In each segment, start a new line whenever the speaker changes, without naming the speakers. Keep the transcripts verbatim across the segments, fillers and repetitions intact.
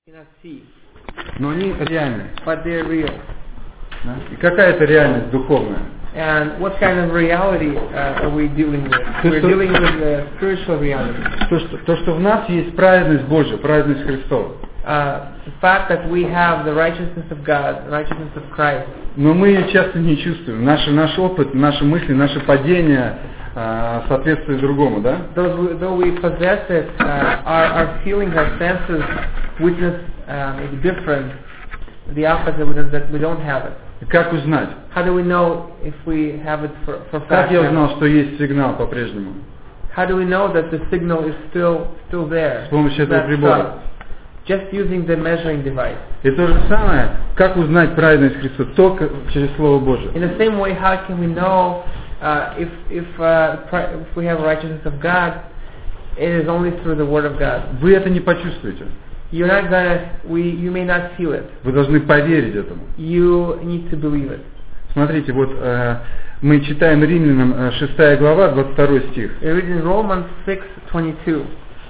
cannot see,
но они реальны.
but they're real.
Да? И какая это реальность духовная?
And what kind of reality uh, are we dealing with?
То,
We're
что-
dealing with the spiritual reality.
То что, то, что в нас есть праведность Божья, праведность Христова.
Uh, the fact that we have the righteousness of God, the righteousness of Christ.
Но мы ее часто не чувствуем. Наш, наш опыт, наши мысли, наше падение а, соответствует другому, да?
Though we, though we possess it, uh, our, our feelings, our senses witness uh, maybe different, the opposite witness that we don't have it.
И как узнать?
How do we know if we have it for, for
Как
fact?
я узнал, что есть сигнал по-прежнему?
How do we know that the signal is still still there?
С помощью этого
That's
прибора.
right. Just using the measuring device.
И то же самое, как узнать праведность Христа? Только через Слово Божие.
In the same way, how can we know uh, if if, uh, pri- if we have righteousness of God? It is only through the Word of God.
Вы это не почувствуете.
You're not gonna. We you may not feel it.
Вы должны поверить этому.
You need to believe it.
Смотрите, вот э, мы читаем Римлянам э, шестая глава, двадцать второй стих.
We read in Romans six twenty-two.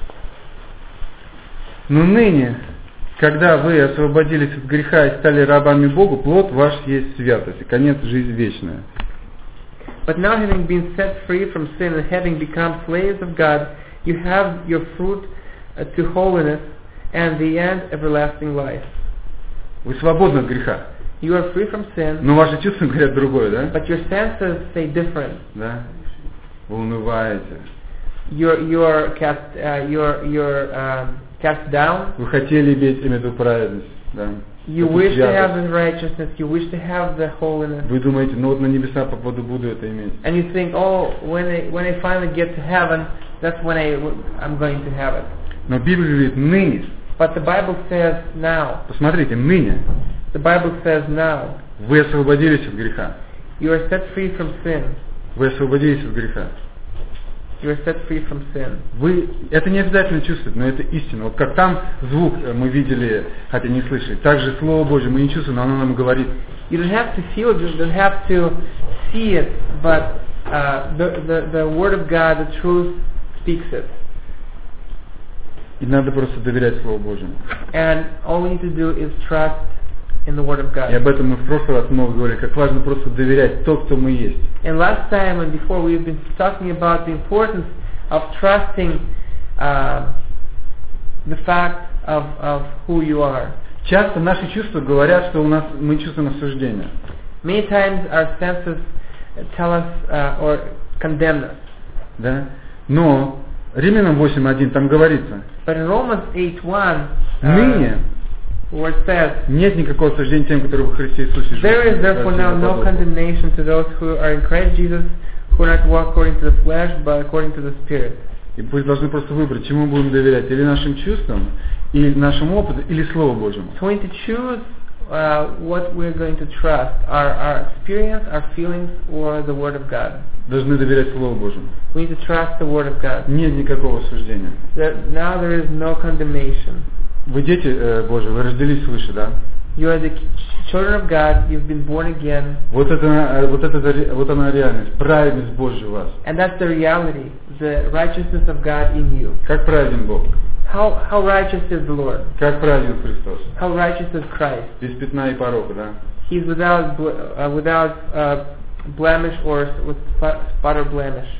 Но ныне, когда вы освободились от греха и стали рабами Богу, плод ваш есть святость, и конец жизнь вечная.
But now, having been set free from sin and having become slaves of God, you have your fruit uh, to holiness and the end everlasting life.
Вы свободны от греха,
You are free from sin,
но ваши чувства говорят другое, да?
but your senses say different.
Да? Вы унываете.
You're you're cast uh, you're you're um, cast down.
Вы хотели иметь эту праведность, да?
You
Эту
wish to have
святость.
the righteousness. You wish to have the holiness.
Вы думаете, ну вот на небеса попаду, буду это иметь.
And you think, oh, when I when I finally get to heaven, that's when I I'm going to have it.
Но Библия говорит, ныне.
But the Bible says now.
Посмотрите, ныне
The Bible says now.
вы освободились от греха.
You are set free from sin.
Вы освободились от греха.
You are set free from sin.
Вы, это не обязательно чувствовать, но это истина. Вот как там звук э, мы видели, хотя не слышали, так же Слово Божье мы не чувствуем, но оно нам говорит.
You don't have to feel it. You don't have to see it. But uh, the, the the Word of God, the truth, speaks it.
И надо просто доверять Слову Божьему.
And all we need to do is trust in the Word of
И
God.
об этом мы в прошлый раз много говорили, как важно просто доверять то, кто мы есть.
And last time and before we've been talking about the importance of trusting uh, the fact of, of who you are.
Часто наши чувства говорят, что у нас мы чувствуем осуждение.
Many times our senses tell us uh, or condemn us.
Да? Но Римлянам восемь один там говорится,
But in Romans eight one,
ныне
where it says,
нет никакого осуждения тем, которые во Христе Иисусе живут.
there is therefore now no condemnation to those who are in Christ Jesus, who are not walk according to the flesh, but according to the Spirit.
И мы должны просто выбрать, чему будем доверять, или нашим чувствам, или нашему опыту, или Слову Божьему.
So we need to choose uh, what we're going to trust, our, our experience, our feelings, or the Word of God.
Должны доверять Слову Божьему.
We need to trust the Word of God.
Нет никакого осуждения.
There, now there is no condemnation.
Вы дети э, Божьи, вы родились свыше, да?
You are the children of God, you've been born again,
Вот это, э, вот это, ре- вот она реальность, праведность Божья в вас.
and that's the reality, the righteousness of God in you.
Как праведен Бог?
How, how righteous is the Lord?
Как праведен Христос?
How righteous is Christ?
Без пятна и порока, да?
He's without bl- uh, without uh, blemish or s- with spot, spot or blemish.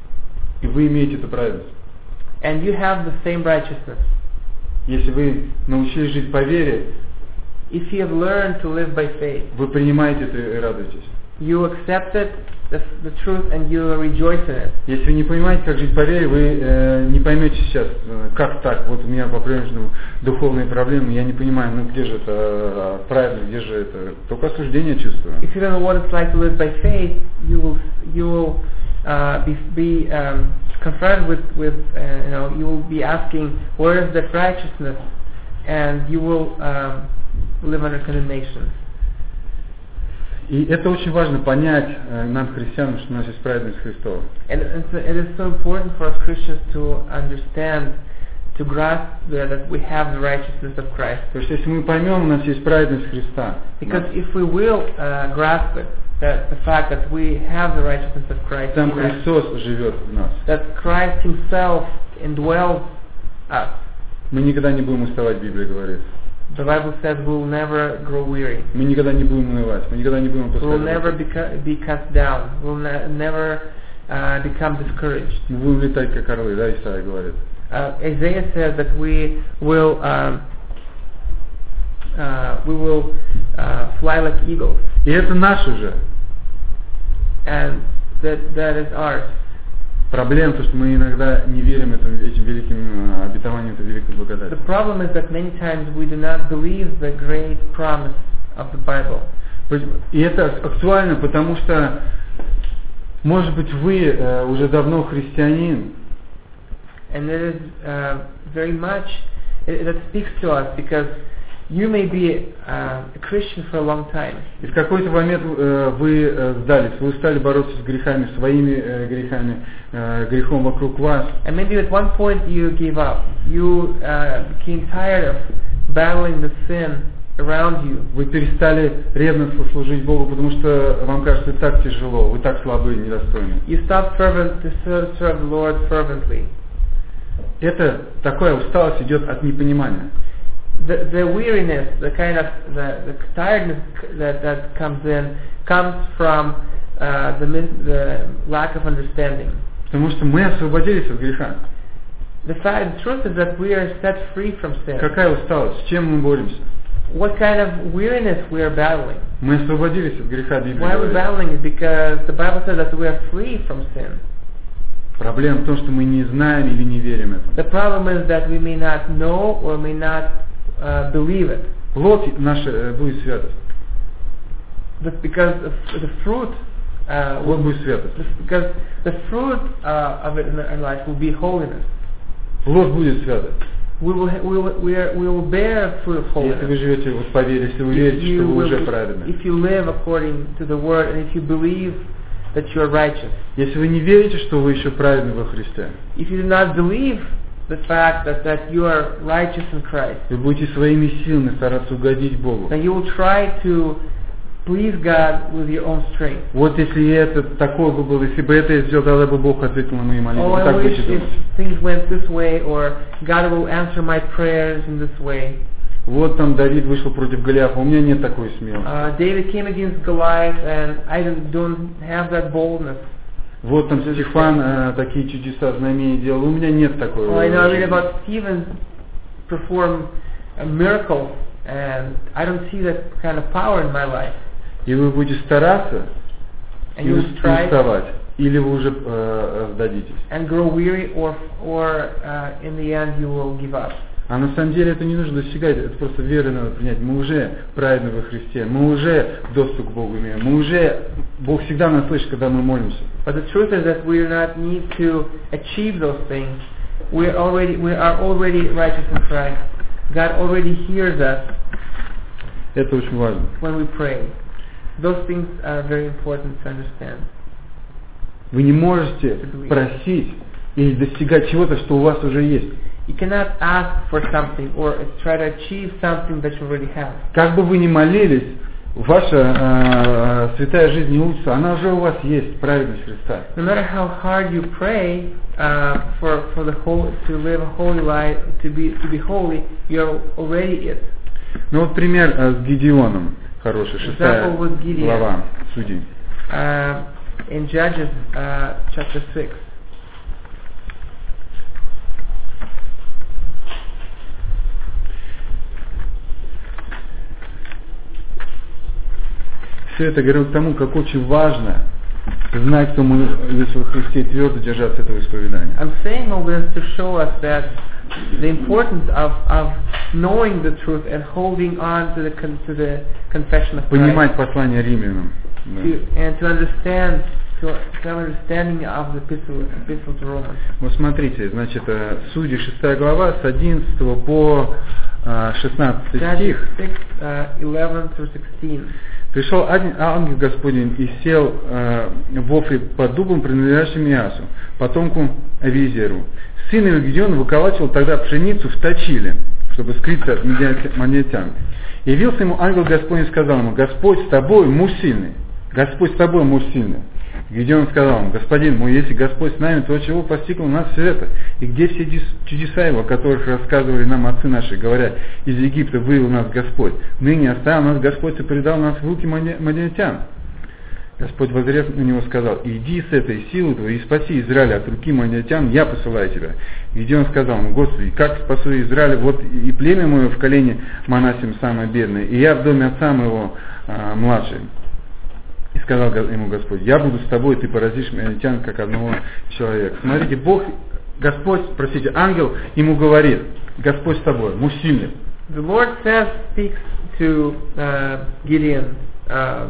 И вы имеете эту праведность.
And you have the same righteousness.
Если вы научились жить по вере,
If you have learned to live by faith,
вы принимаете это и радуетесь.
you accept it, the, the truth, and you rejoice in it.
Если вы не понимаете, как жить по вере, вы э, не поймете сейчас, э, как так, вот у меня по-прежнему духовные проблемы, я не понимаю, ну где же это э, правильно, где же это, только осуждение чувствую.
If you don't know what it's like to live by faith, you will you will uh, be be um, confronted with with uh, you know you will be asking where is that righteousness, and you will um, live under condemnation.
И это очень важно понять э, нам, христианам, что у нас есть праведность Христова.
And it's, it is so important for us Christians to understand, to grasp the, that we have the righteousness of Christ.
Потому что если мы поймем, у нас есть праведность Христа,
Because if we will uh, grasp it, that the fact that we have the righteousness of Christ,
там
in us,
Христос живет в нас.
that Christ Himself indwells us,
Мы никогда не будем уставать, Библия говорит.
The Bible says we will never grow weary.
Мы никогда не будем унывать, мы никогда не будем
We will
опускать
never
руки.
be, cu- be cut down. We will ne- never uh, become discouraged.
Мы будем летать как орлы, да, Исайя говорит.
Uh, Isaiah says that we will um, uh, we will uh, fly like eagles,
И это наше же.
and that that is ours.
Проблема, то, что мы иногда не верим этим, этим великим э, обетованиям, этой великой
The
благодати.
problem is that many times we do not believe the great promise of the Bible.
И это актуально, потому что, может быть, вы э, уже давно христианин,
And it is uh, very much, it, that speaks to us because you may be uh, a Christian for a long time.
и в какой-то момент э, вы э, сдались, вы устали бороться с грехами, своими э, грехами, э, грехом вокруг вас.
And maybe at one point you gave up. You uh, became tired of battling the sin around you.
Вы перестали ревностно служить Богу, потому что вам кажется, так тяжело, вы так слабы и недостойны.
You stopped fervent to serve, serve the Lord fervently.
Это такая усталость идет от непонимания.
The, the weariness, the kind of the, the tiredness that, that comes in, comes from uh, the, mis- the lack of understanding.
Потому что мы освободились от греха.
The fact, the truth is that we are set free from sin.
Какая усталость? С чем мы боремся?
What kind of weariness we are battling?
Мы освободились от греха, Библия
Why are we
говорит.
battling it? Because the Bible says that we are free from sin.
Проблема в том, что мы не знаем или не верим этому.
The problem is that we may not know or may not uh, believe it.
Плоть наша э, будет святость.
But because the, the fruit, uh,
Плоть будет святость.
because the fruit uh, of it in our life will be holiness.
Плоть будет святость.
We will, we will, we are, we will bear fruit of
Если вы
holiness.
живете вот по вере, если вы
If
верите, что
you,
вы
will,
уже праведны.
if you live according to the word and if you believe that you are righteous.
Если вы не верите, что вы еще праведны во Христе,
If you do not believe the fact that, that you are righteous in Christ,
вы будете своими силами стараться угодить Богу.
then you will try to please God with your own strength.
Вот если это такое бы было, если бы это я сделал, тогда бы Бог ответил на мои молитвы.
Oh,
Вы
I
так
wish
будете
if
думать.
things went this way, or God will answer my prayers in this way.
Вот там Давид вышел против Голиафа, у меня нет такой смелости.
Uh, David came against Goliath, and I don't, don't have that boldness.
Вот там Стефан э, такие чудеса, знамения делал, у меня нет такой.
Oh, I know. I read
жизни.
about Stephen perform a miracle, and I don't see that kind of power in my life.
И вы будете стараться
And
и
you will strive
уставать, или вы уже э, сдадитесь.
and grow weary, or or uh, in the end you will give up.
А на самом деле это не нужно достигать, это просто верой надо принять. Мы уже праведны во Христе, мы уже доступ к Богу имеем, мы уже, Бог всегда нас слышит, когда мы молимся.
But the truth is that we do not need to achieve those things. We are already we are already righteous in Christ. God already hears us
Это очень важно.
when we pray. Those things are very important to understand.
Вы не можете просить или достигать чего-то, что у вас уже есть.
You cannot ask for something or try to achieve something that you already have.
Как бы вы ни молились, ваша э, святая жизнь не улучшится, она уже у вас есть, праведность Христа.
No matter how hard you pray uh, for for the whole to live a holy life, to be to be holy, you're already it.
Ну вот пример э, с Гедеоном, хороший, шестая
Example with Gideon.
глава Судей.
Uh, in Judges uh, chapter six.
Все это говорит к тому, как очень важно знать, кто мы есть во Христе, и твердо держаться этого исповедания.
I'm saying all this to show us that the importance of, of knowing the truth and holding on to the con, to the confession of Christ,
Понимать послание римлянам. Да.
to, and to understand to, to have understanding of the epistle, epistle to Romans.
Вот смотрите, значит, э, Судьи шестая глава с одиннадцатого по э, шестнадцатый
Judges
стих.
six, uh, eleven through sixteen.
Пришел ан- ангел Господень и сел э, в Офре под дубом, принадлежащим Иасу, потомку Авиезеру. Сын его Гедеон выколачивал тогда пшеницу в точиле, чтобы скрыться от мадиантян. Явился ему ангел Господень и сказал ему: Господь с тобой, муж сильный. Господь с тобой, муж сильный. Гедеон сказал ему: господин мой, если Господь с нами, то чего постигло нас все это? И где все чудеса его, о которых рассказывали нам отцы наши, говоря: из Египта вывел нас Господь, ныне оставил нас Господь и предал нас в руки мадианитян. Господь, воззрев на него, сказал: иди с этой силой твоей и спаси Израиля от руки мадианитян, я посылаю тебя. Гедеон сказал ему: Господи, как спасу Израиля, вот и племя мое в колене Манасим самое бедное, и я в доме отца моего а, младший. И сказал ему Господь: я буду с тобой, ты поразишь мадианитян, как одного человека. Смотрите, Бог, Господь, простите, ангел ему говорит: Господь с тобой, муж сильный.
The Lord says, speaks to uh, Gideon, uh,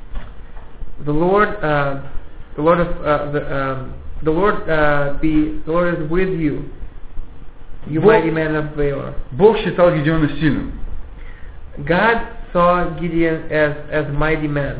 the Lord, uh, the Lord of uh, the, um, the Lord uh, be, the Lord is with you, you
Бог,
mighty man of Valor.
Бог считал Гедеона сильным.
God saw Gideon as as a mighty man.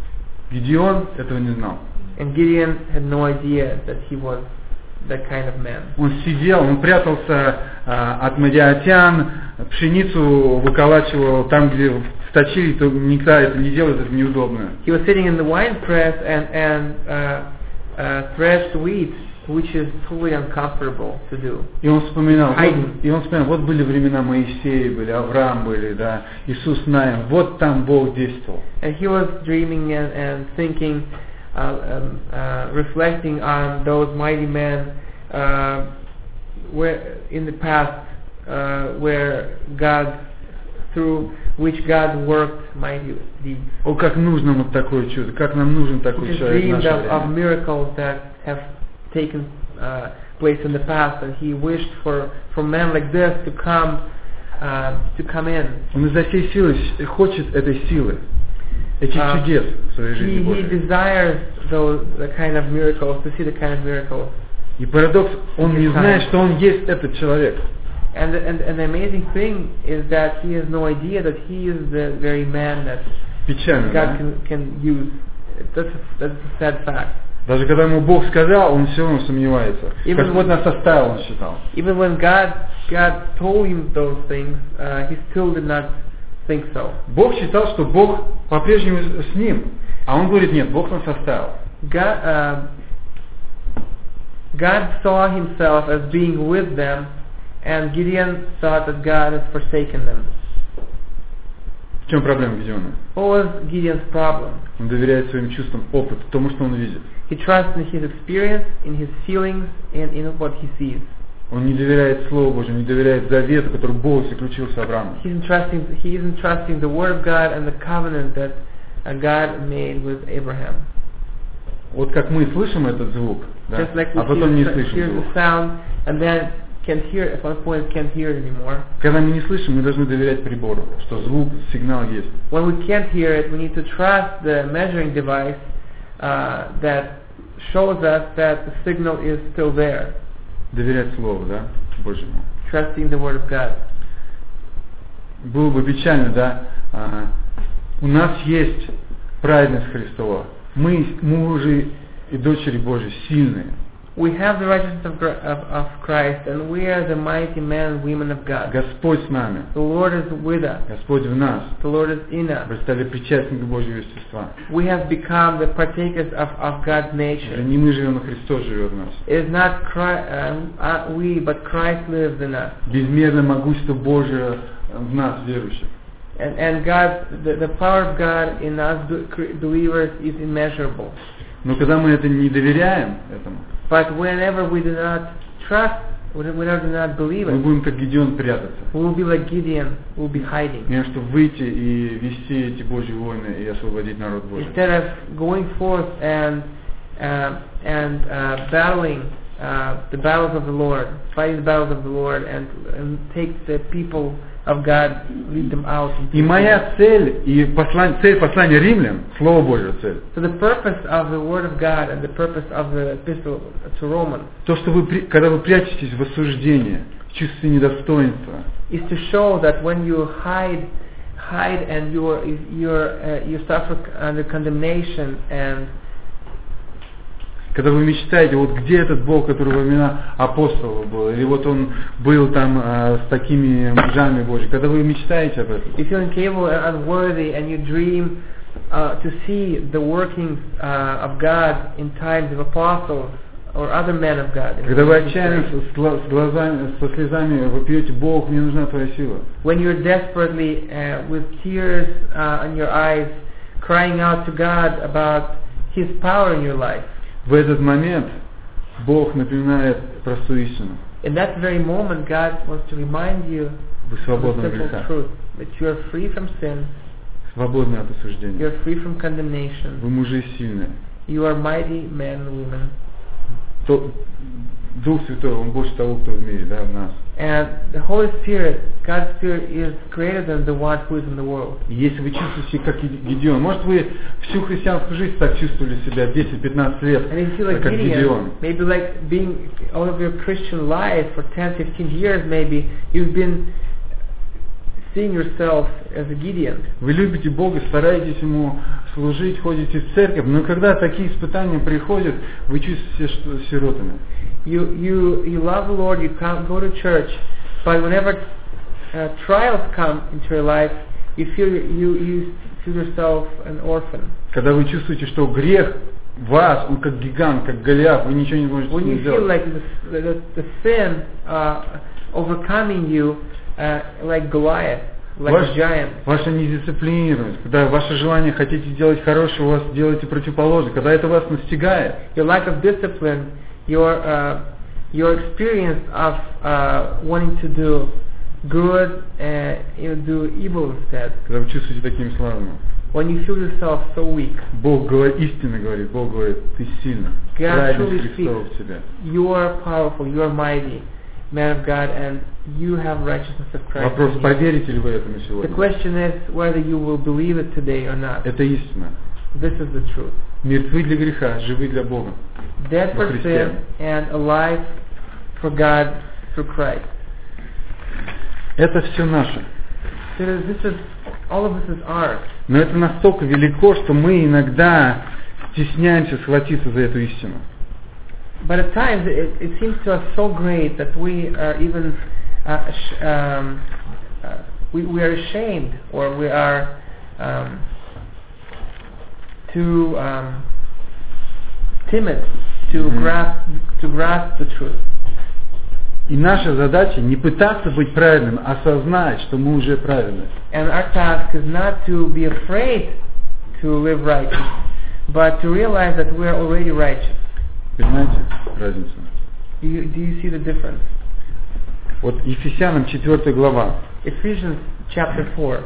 Гедеон этого не знал.
And Gideon had no idea that he was that kind of man.
Он сидел, он прятался а, от мадианитян, пшеницу выколачивал там, где вточили, то никто это не делает, это неудобно.
He was sitting in the wine press and and uh, uh, threshed wheat, which is totally uncomfortable to do.
И он вспоминал, вот, и он вспоминал, вот были времена Моисея, были Авраам, были, да, Иисус Навин, вот там Бог действовал.
And he was dreaming and, and thinking, uh, um, uh, reflecting on those mighty men uh, where in the past, uh, where God, through which God worked mighty deeds.
О, как нужно вот такое чудо, как нам нужен такой
He
человек в
dreamed
наше
of,
время.
of miracles that have taken uh, place in the past, and he wished for, for men like this to come uh, to come in.
Он из-за всей силы хочет этой силы, этих
Uh,
чудес в своей жизни
he, he
Божьей.
desires those the kind of miracles, to see the kind of miracles.
И парадокс, он не знает, что он есть этот человек.
And the, and, and the amazing thing is that he has no idea that he is the very man that
Печально,
God
да?
can, can use. That's a, that's a sad fact.
Даже когда ему Бог сказал, он все равно сомневается.
Even
Господь нас оставил, он считал.
Even when God God told him those things, uh, he still did not think so.
Бог считал, что Бог по-прежнему с ним. А он говорит: нет, Бог нас оставил.
God, uh, God saw himself as being with them, and Gideon thought that God has forsaken them.
В чем проблема Гедеона?
What was Gideon's problem?
Он доверяет своим чувствам, опыту, тому, что он видит.
He trusts in his experience, in his feelings, and in what he sees.
Он не доверяет Слову Божьему, не доверяет завету, который Бог заключил с Авраамом.
He's entrusting, he isn't trusting the word of God and the covenant that uh, God made with Abraham.
Вот как мы слышим этот звук, да?
Just like we
А потом не
hear,
слышим
hear
звук.
the sound and then can't hear it, at one point can't hear it anymore.
Когда мы не слышим, мы должны доверять прибору, что звук, сигнал есть.
When we can't hear it, we need to trust the measuring device uh, that shows us that the signal is still there.
Доверять Слову, да, Божьему.
Trusting the word of God.
Было бы печально, да, ага. У нас есть праведность Христова. Мы мужи и дочери Божьи сильные.
We have the righteousness of, of, of Christ, and we are the mighty men and women of God.
Господь с нами.
The Lord is with us.
Господь в нас.
The Lord is in us.
Вы стали причастниками Божьего естества.
We have become the partakers of, of God's
Уже
nature.
не мы живем, но Христос живет в нас.
It is not Christ, uh, we, but Christ lives in us.
Безмерное могущество Божие в нас, верующих.
And, and God, the, the power of God in us believers is immeasurable.
Но когда мы это не доверяем этому,
But whenever we do not trust, whenever we do not believe
мы
it,
будем как Гедеон прятаться.
we will be like Gideon, we will be hiding.
Мне чтобы выйти и вести эти Божьи войны и освободить народ Божий.
Instead of going forth and uh, and uh, battling uh, the battles of the Lord, fighting the battles of the Lord, and, and take the people of God, lead them out. into
И
the
моя цель, и послание, цель послания римлян, Слово Божье цель,
So the purpose of the Word of God and the purpose of the epistle to Romans
то, что вы, при- когда вы прячетесь в осуждении, в чувстве недостоинства,
is to show that when you hide, hide and you're, you're, uh, you suffer under condemnation and
когда вы мечтаете, вот где этот Бог, который во времена апостолов был, или вот он был там а, с такими мужами Божьими, когда вы мечтаете об этом,
you feel incapable and unworthy and you dream uh, to see the workings uh, of God in times of apostles or other men of God.
Когда вы отчаянно с, гла- с глазами, со слезами вы пьете: Бог, мне нужна Твоя сила.
When you're desperately, uh, with tears uh, in your eyes, crying out to God about His power in your life.
В этот момент Бог напоминает простую истину.
In that very moment, God wants to remind you
Вы
of the
свободны от
simple
греха,
truth, that you are free from sin,
свободны от
you
осуждения.
are free from condemnation,
Вы мужи сильные.
you are mighty men and women.
То- Дух Святой, Он больше того, кто в мире, да, в нас.
And the Holy Spirit, God's Spirit, is greater than the one who is in the world.
И если вы чувствуете себя как Гедеон, может вы всю христианскую жизнь так чувствовали себя десять-пятнадцать лет,
And you feel like
как
Gideon,
Гедеон.
maybe like being all of your Christian life for ten, fifteen years maybe, you've been seeing yourself as a Gideon.
Вы любите Бога, стараетесь Ему служить, ходите в церковь, но когда такие испытания приходят, вы чувствуете себя что- сиротами.
You, you, you love the Lord, you come, go to church, but whenever uh, trials come into your life, you feel, you, you feel yourself an orphan.
Когда вы чувствуете, что грех вас, он как гигант, как Голиаф, вы ничего не можете с
When
ним
you feel
сделать.
like the, the, the sin uh, overcoming you uh, like Goliath, like
Ваш-
a giant.
Ваша недисциплинированность, когда ваше желание хотите делать хорошее, у вас делаете противоположное, когда это вас настигает,
Your lack of discipline, your uh, your experience of uh, wanting to do good and you do evil instead.
когда вы чувствуете такими словами.
When you feel yourself so weak,
Бог говорит, истинно говорит, Бог говорит, ты сильный,
God
праведность
truly
Христова
speaks.
в тебе.
You are powerful, you are mighty, man of God, and you have righteousness of Christ.
Вопрос,
in you.
поверите ли вы этому
The
сегодня?
question is whether you will believe it today or not.
Это истина.
This is the truth.
Мертвы для греха, живы для Бога.
Dead
Во
for
Христе.
sin and alive for God through Christ.
Это все наше.
So this is, all of this is ours.
Но это настолько велико, что мы иногда стесняемся схватиться за эту истину.
But at times it, it seems to us so great that we are even uh, sh- um, uh, we, we are ashamed or we are um, too um, timid to
Mhm.
grasp to grasp the truth.
И наша задача не пытаться быть правильным, а осознать, что мы уже правильны.
And our task is not to be afraid to live righteous, but to realize that we are already righteous.
Понимаете разницу?
Do you, do you see the difference?
Вот Ефесянам четвёртая глава.
Ephesians chapter four.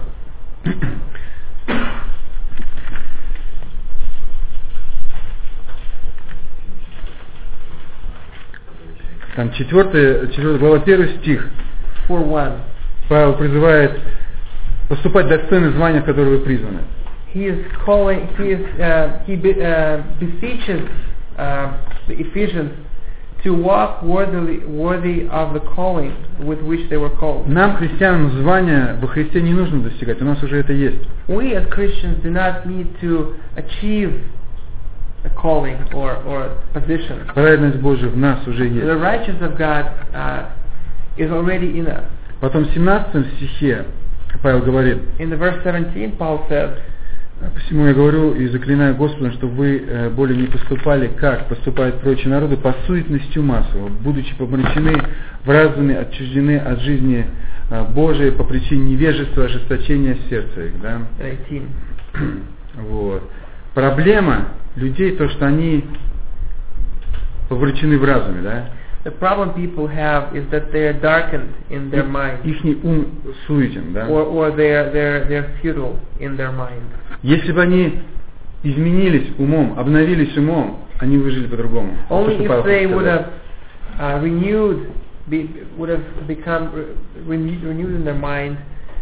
Там четвёртая, четвёртая глава, первый стих.
four one.
Павел призывает поступать достойно звания, в которое вы призваны.
He is calling. He is. Uh, he be, uh, beseeches uh, the Ephesians to walk worthily, worthy of the calling with which they were called.
Нам, христианам, звания во Христе не нужно достигать, у нас уже это есть.
We as Christians do not need to achieve a calling or or position.
Праведность Божия в нас уже есть.
The righteousness of God uh, is already in us.
Потом в семнадцатом стихе Павел говорит:
In the verse seventeen, Paul says,
«Посему я говорю и заклинаю Господом, чтобы вы э, более не поступали, как поступают прочие народы, по суетности массового, будучи помрачены в разуме, отчуждены от жизни э, Божией по причине невежества, ожесточения сердца их». Да?
eighteen.
Вот. Проблема людей то, что они помрачены в разуме, да?
The problem people have is that they are darkened in their mind,
Ихний ум суетен, да?
or or they're they're they're futile in their mind.
Если бы они изменились умом, обновились умом, они бы жили по-другому. Вот то,
Only
что
if
Павел
they
хочет
would
сказать.
have uh, renewed, be, would have become re- renewed in their mind.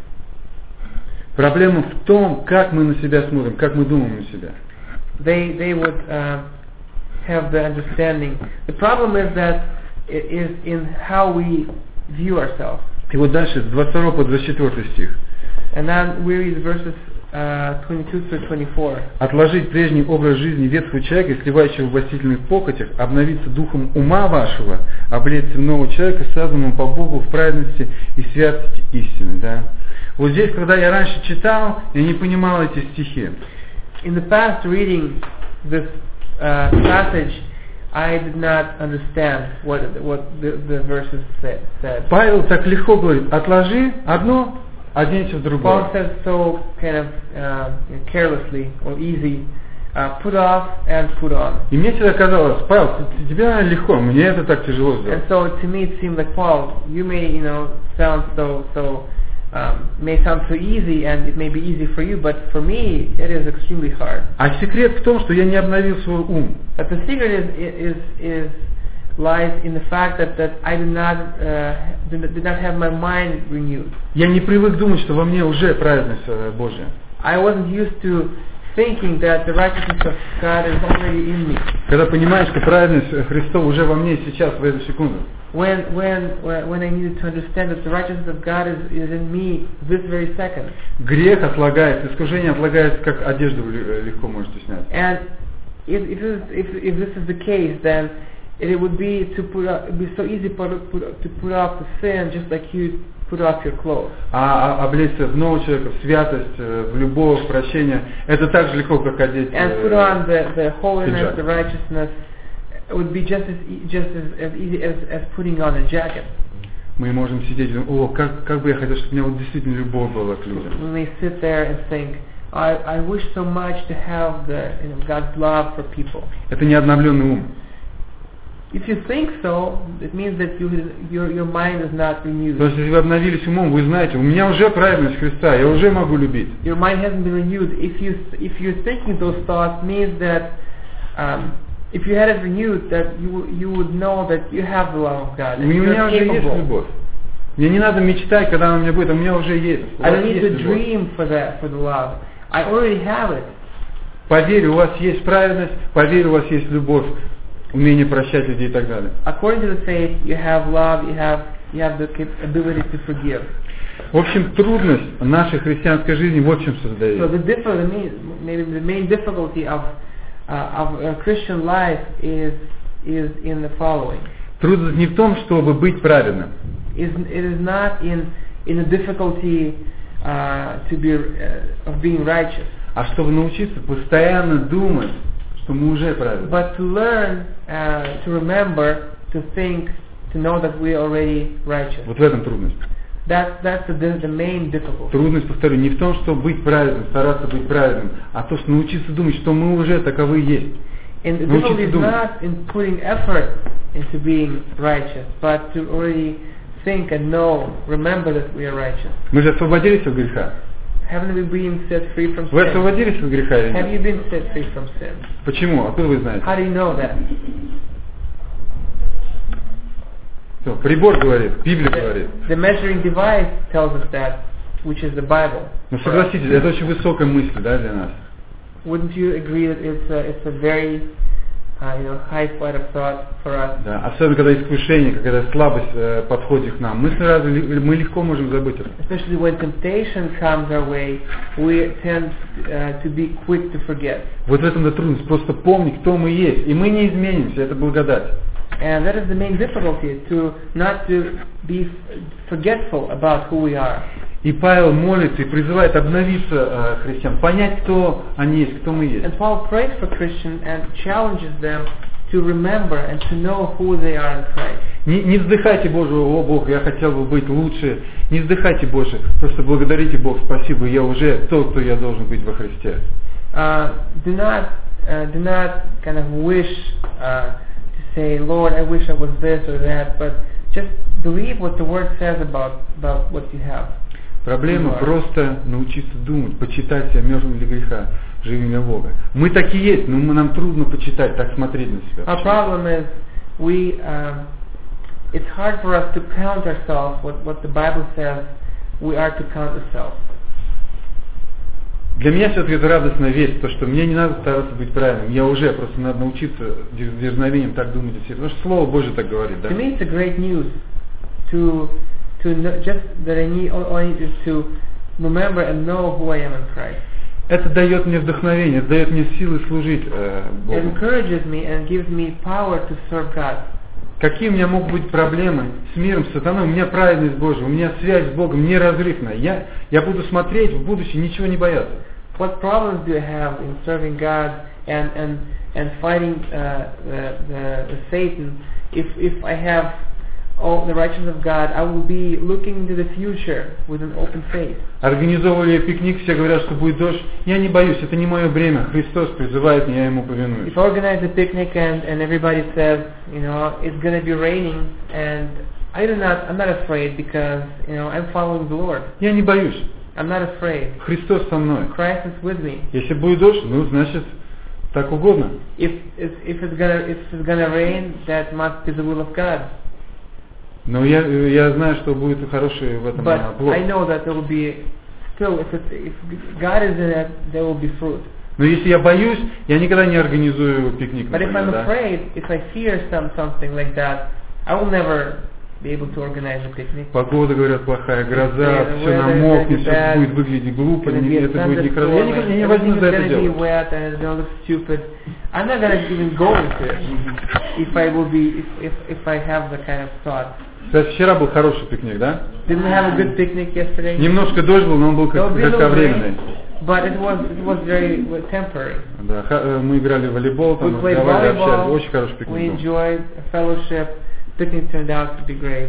Проблема в том, как мы на себя смотрим, как мы думаем на себя.
They they would uh, have the understanding. The problem is that it is in how we view ourselves.
И вот дальше, с двадцать второго по двадцать четвёртый стих.
And then we read verses uh, twenty-two through twenty-four.
«Отложить прежний образ жизни ветхого человека, сливающего в властительных похотях, обновиться духом ума вашего, облечься в нового человека, созданного по Богу в праведности и святости истины». Да? Вот здесь, когда я раньше читал, я не понимал эти стихи.
in the past, reading this uh, passage, I did not understand what what the, the verses said. said.
Павел так легко говорит: отложи одно, оденься в другое.
Paul says so kind of uh, carelessly or easy, uh, put off and put on.
И мне всегда казалось: Павел, тебе наверное, легко, мне это так тяжело сделать.
And so to me it seemed like, Paul, you may, you know, sound so so um, may sound so easy, and it may be easy for you, but for me it is extremely hard.
А секрет в том, что я не обновил свой ум.
But the secret is is is lies in the fact that, that I did not uh, did, did not have my mind renewed.
Я не привык думать, что во мне уже праведность Божья.
I wasn't used to thinking that the righteousness of God is already in me.
Когда понимаешь, что праведность Христова уже во мне сейчас, в эту секунду.
When when when I needed to understand that the righteousness of God is, is in me this very second.
Грех отлагается, искушение отлагается, как одежду легко можете снять.
And if if this, if if this is the case, then it would be to put up, it'd be so easy put, put, to put off the sin just like you put off your clothes.
А облечься в нового человека, в святость, в любовь, в прощение, это так же легко, как одеть
And put on the, the holiness,
пиджак.
the righteousness. It would be just as e- just as, as easy as, as putting on a jacket.
Мы можем сидеть и думать: о, как, как бы я хотел, чтобы у меня вот действительно любовь была к людям.
We may sit there and think, I, I wish so much to have the, you know, God's love for people.
Это не обновленный ум.
If you think so, it means that you, your, your mind is not renewed.
То есть, если вы обновились умом, вы знаете, у меня уже праведность Христа, я уже могу любить.
Your mind hasn't been renewed. If you if you're thinking those thoughts, means that um, if you had it renewed, that you you would know that you have the love of God.
У
And
меня
you're
уже есть
capable.
любовь. Мне не надо мечтать, когда она у меня будет, а у меня уже есть. У
I
вас
don't need
есть
to
любовь.
dream for that for the love. I already have it.
Поверь, у вас есть праведность, поверь, у вас есть любовь, умение прощать людей и так далее.
According to the faith, you have love. You have you have the ability to forgive.
В общем, трудность нашей христианской жизни вот в чем
So
состоит.
the difficulty, maybe the main difficulty of uh, of a Christian life is is in the following.
Трудность не в том, чтобы быть праведным.
Is it is not in in the difficulty uh, to be uh, of being righteous,
А чтобы научиться постоянно думать, что мы уже праведны.
but to learn, uh, to remember, to think, to know that we are already righteous.
Вот в этом трудность.
That's that's the the main difficulty.
Трудность, повторю, не в том, чтобы быть праведным, стараться быть праведным, а то, что научиться думать, что мы уже таковы есть.
And the
Научиться
difficulty is
думать.
not in putting effort into being righteous, but to already think and know, remember that we are righteous.
Мы же освободились от греха.
Haven't we been set free from
Вы
sin?
освободились от греха или
Have
нет?
you been set free from sin?
Почему? Откуда вы знаете?
How do you know that?
Что, прибор говорит, Библия говорит.
The measuring device tells us that, which is the Bible.
Но согласитесь, это очень высокая мысль, да, для нас.
Wouldn't you agree that it's a, it's a very uh, you know, high flight of thought for us?
Да, особенно когда искушение, когда слабость э, подходит к нам, мы сразу ли- мы легко можем забыть это.
Especially when temptation comes our way, we tend uh, to be quick to forget.
Вот в этом-то трудность, просто помни, кто мы есть, и мы не изменимся, это благодать.
And that is the main difficulty, to not to be forgetful about who we are.
И Павел молится и призывает обновиться э, христиан, понять, кто они есть, кто мы есть.
And Paul prays for Christians and challenges them to remember and to know who they are in Christ.
Не, не вздыхайте, Боже, о Бог, я хотел бы быть лучше. Не вздыхайте больше, просто благодарите Бог, спасибо, я уже тот, кто я должен быть во Христе.
Uh, do not uh, do not kind of wish uh, to say, Lord, I wish I was this or that, but just believe what the Word says about about what you have.
Проблема просто научиться думать, почитать себя мертвым для греха, живым для Бога. Мы такие есть, но мы, нам трудно почитать, так смотреть на себя.
Our problem is we um, it's hard for us to count ourselves what what the Bible says we are to count ourselves.
Для меня все-таки это радостная весть, то, что мне не надо стараться быть правильным, я уже, просто надо научиться дерзновением так думать о себе, потому что Слово Божье так говорит, да?
To me, it's a great news to to know, just that I need all I need is to remember and know who I am in Christ.
Это дает мне вдохновение, это дает мне силы служить э,
It
Богу.
encourages me and gives me power to serve God.
Какие у меня могут быть проблемы с миром, с сатаной? У меня праведность Божия, у меня связь с Богом неразрывная. Я, я буду смотреть в будущее, ничего не бояться.
what problems do I have in serving God and and and fighting uh, the, the, the Satan? If if I have all the righteousness of God, I will be looking into the future with an open face.
Организовывали пикник, все говорят, что будет дождь. Я не боюсь, это не мое бремя. Христос призывает меня, я ему повинуюсь.
If I organize a picnic and, and everybody says, you know, it's going to be raining, and I do not, I'm not afraid because, you know, I'm following the Lord.
Я не боюсь.
I'm not afraid.
Христос со мной.
Christ is with me.
Если будет дождь, ну, значит, так угодно.
If if, if it's gonna if it's gonna rain, that must be the will of God.
Но я, я знаю, что будет хороший в этом
But
плод.
I know that there will be still, if, it, if God is in it, there will be fruit.
Но если я боюсь, я никогда не организую пикник.
But if I'm afraid, if I fear some something like that, I will never be able to organize a picnic.
Погода, говорят, плохая, гроза,
Yeah,
все намокнет, все
bad,
будет выглядеть глупо,
gonna
не,
be a
это будет некрасиво. Я не, я не
thunderstorm,
возьму за это
everything's gonna be
дело.
wet and it's gonna look stupid. I'm not gonna even go into it if I will be if, if if I have the kind of thought.
Кстати, вчера был хороший пикник, да?
Didn't we have a good picnic yesterday?
Немножко дождь был, но он был как- кратковременный.
But it was it was very well, temporary.
Да, ха- мы играли в волейбол, там
We played
разговаривали, общались,
volleyball.
очень хороший
We
пикник был.
enjoyed a fellowship. Picnic turned out to be great.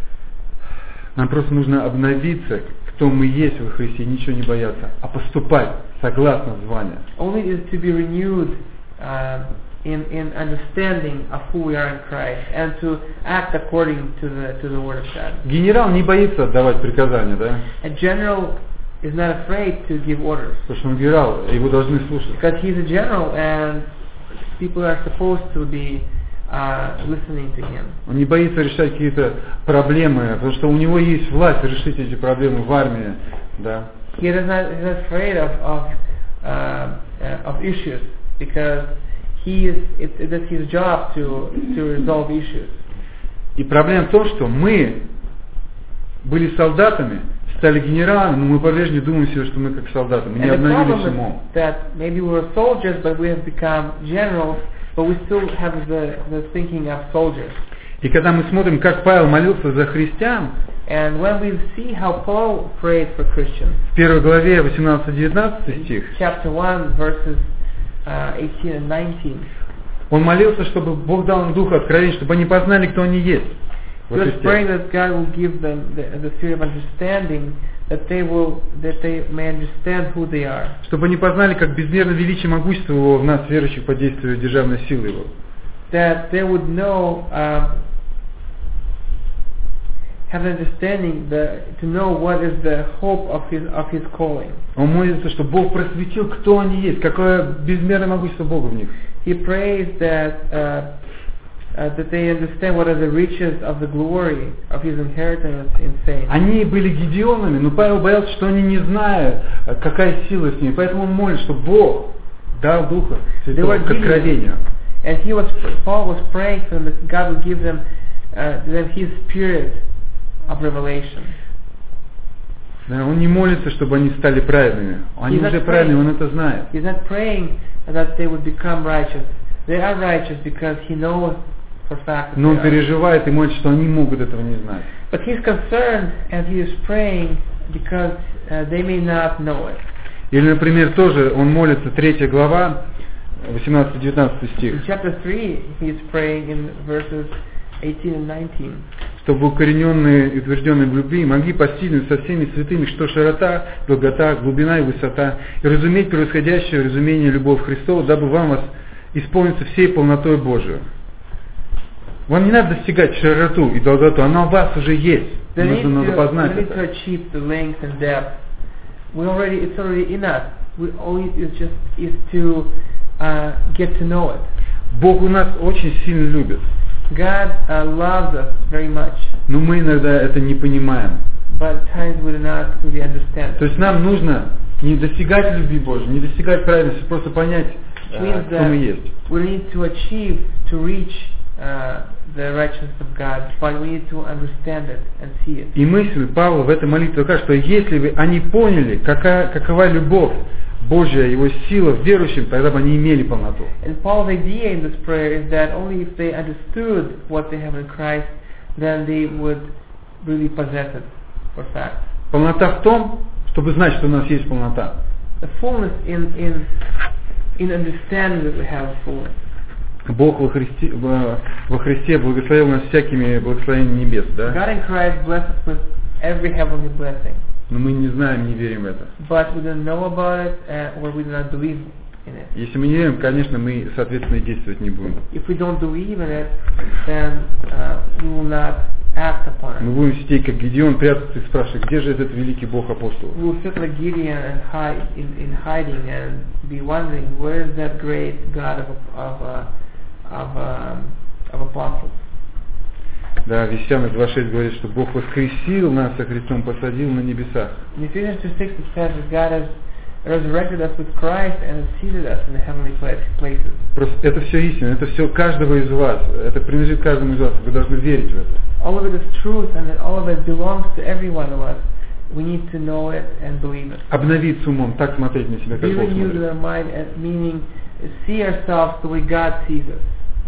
Нам просто нужно обновиться, кто мы есть во Христе, и ничего не бояться, а поступать согласно званию.
Only is to be renewed uh, in in understanding of who we are in Christ and to act according to the to the Word of God.
Генерал не боится отдавать приказания, да?
A general is not afraid to give orders
Потому что он генерал, его должны слушать.
because he's a general and people are supposed to be uh, listening to him.
Он не боится решать какие-то проблемы, потому что у него есть власть решить эти проблемы в армии, да?
He is not, he's not afraid of of, uh, uh, of issues because he is it, it is his job to to resolve issues.
И проблема в том, что мы были солдатами, стали генералами, но мы по-прежнему думаем себе, что мы как солдаты, мы не
And the
обновились
problem
умом.
is that maybe we were soldiers, but we have become generals, but we still have the the thinking of soldiers.
И когда мы смотрим, как Павел молился за христиан,
And when we see how Paul prayed for Christians,
в первой главе восемнадцатый-девятнадцатый стих,
chapter one, verses uh, eighteen and nineteen,
он молился, чтобы Бог дал им дух откровения, чтобы они познали, кто они есть во
he was praying
Христе.
that God will give them the, the spirit of understanding, that they will that they may understand who they are,
Чтобы они познали, как безмерно величие могущество Его в нас, верующих, по действию державной силы Его.
that they would know. Um, have an understanding the, to know what is the hope of his of his calling.
Он молится, чтобы Бог просветил, кто они есть, какое безмерное могущество Бога в них.
He prays that uh, uh, that they understand what are the riches of the glory of his inheritance in saints.
Они были Гедеонами, но Павел боялся, что они не знают, какая сила с ними. Поэтому он молит, чтобы Бог дал Духа Святого к откровению.
And he was Paul was praying for them that God would give them uh, them his spirit of revelation.
Да, он не молится, чтобы они стали праведными. Они
He's
уже
not
праведные,
praying.
он это знает.
He's not praying that they would become righteous. They are righteous because he knows for fact that
Но он
they are.
переживает и молится, что они могут этого не знать.
But he's concerned and he is praying because uh, they may not know it.
Или, например, тоже он молится, третья глава, восемнадцатый-девятнадцатый стих.
In chapter three, he is praying in verses eighteen and nineteen.
Чтобы укорененные и утвержденные в любви могли постигнуть со всеми святыми, что широта, долгота, глубина и высота, и разуметь превосходящее разумение любовь Христова, дабы вам вас исполниться всей полнотой Божию. Вам не надо достигать широту и долготу, она у вас уже есть.
They need,
Нужно надо
to,
познать
they need to
это.
achieve the length and depth. We already, it's already in us. We only is just is to uh, get to know it.
Бог у нас очень сильно любит,
God uh, loves us very much,
но мы иногда это не понимаем.
but at times we do not really understand
То
it.
есть нам нужно не достигать любви Божьей, не достигать праведности, просто понять,
Which
э,
means
кто мы
that
есть.
we need to achieve, to reach uh, the righteousness of God, but we need to understand it and see it.
И мысль Павла в этой молитве такая, что если бы они поняли, какая, какова любовь Божья, Его сила в верующем, тогда бы они имели полноту.
And Paul's idea in this prayer is that only if they understood what they have in Christ, then they would really possess it for fact.
Полнота в том, чтобы знать, что у нас есть полнота.
the fullness in in in understanding that we have a fullness.
Бог во Христе, во, во Христе благословил нас всякими благословениями небес, да?
God in Christ blessed us with every heavenly blessing.
Но мы не знаем, не верим в это.
But we don't know about it, uh, or we do not believe in it.
Если мы не верим, конечно, мы, соответственно, действовать не будем.
If we don't believe in it, then uh, we will not act upon it.
Мы будем сидеть, как Гедеон, прятаться и спрашивать, где же этот великий Бог апостолов?
We will sit like Gideon and hide in, in hiding and be wondering, where is that great God of of uh, of, um, of apostles?
Да, в Ефесянам два шесть говорит, что Бог воскресил нас со Христом, посадил на небесах.
In Ephesians two six it says that God has resurrected us with Christ and has seated us in the heavenly places.
Просто это все истина, это все каждого из вас, это принадлежит каждому из вас, вы должны верить в это.
All of it is truth and that all of it belongs to every one of us. We need to know it and believe it.
Обновиться умом, так смотреть на себя, как
Be
Бог
renewed in
смотрит.
our mind, and meaning see ourselves the way God sees us.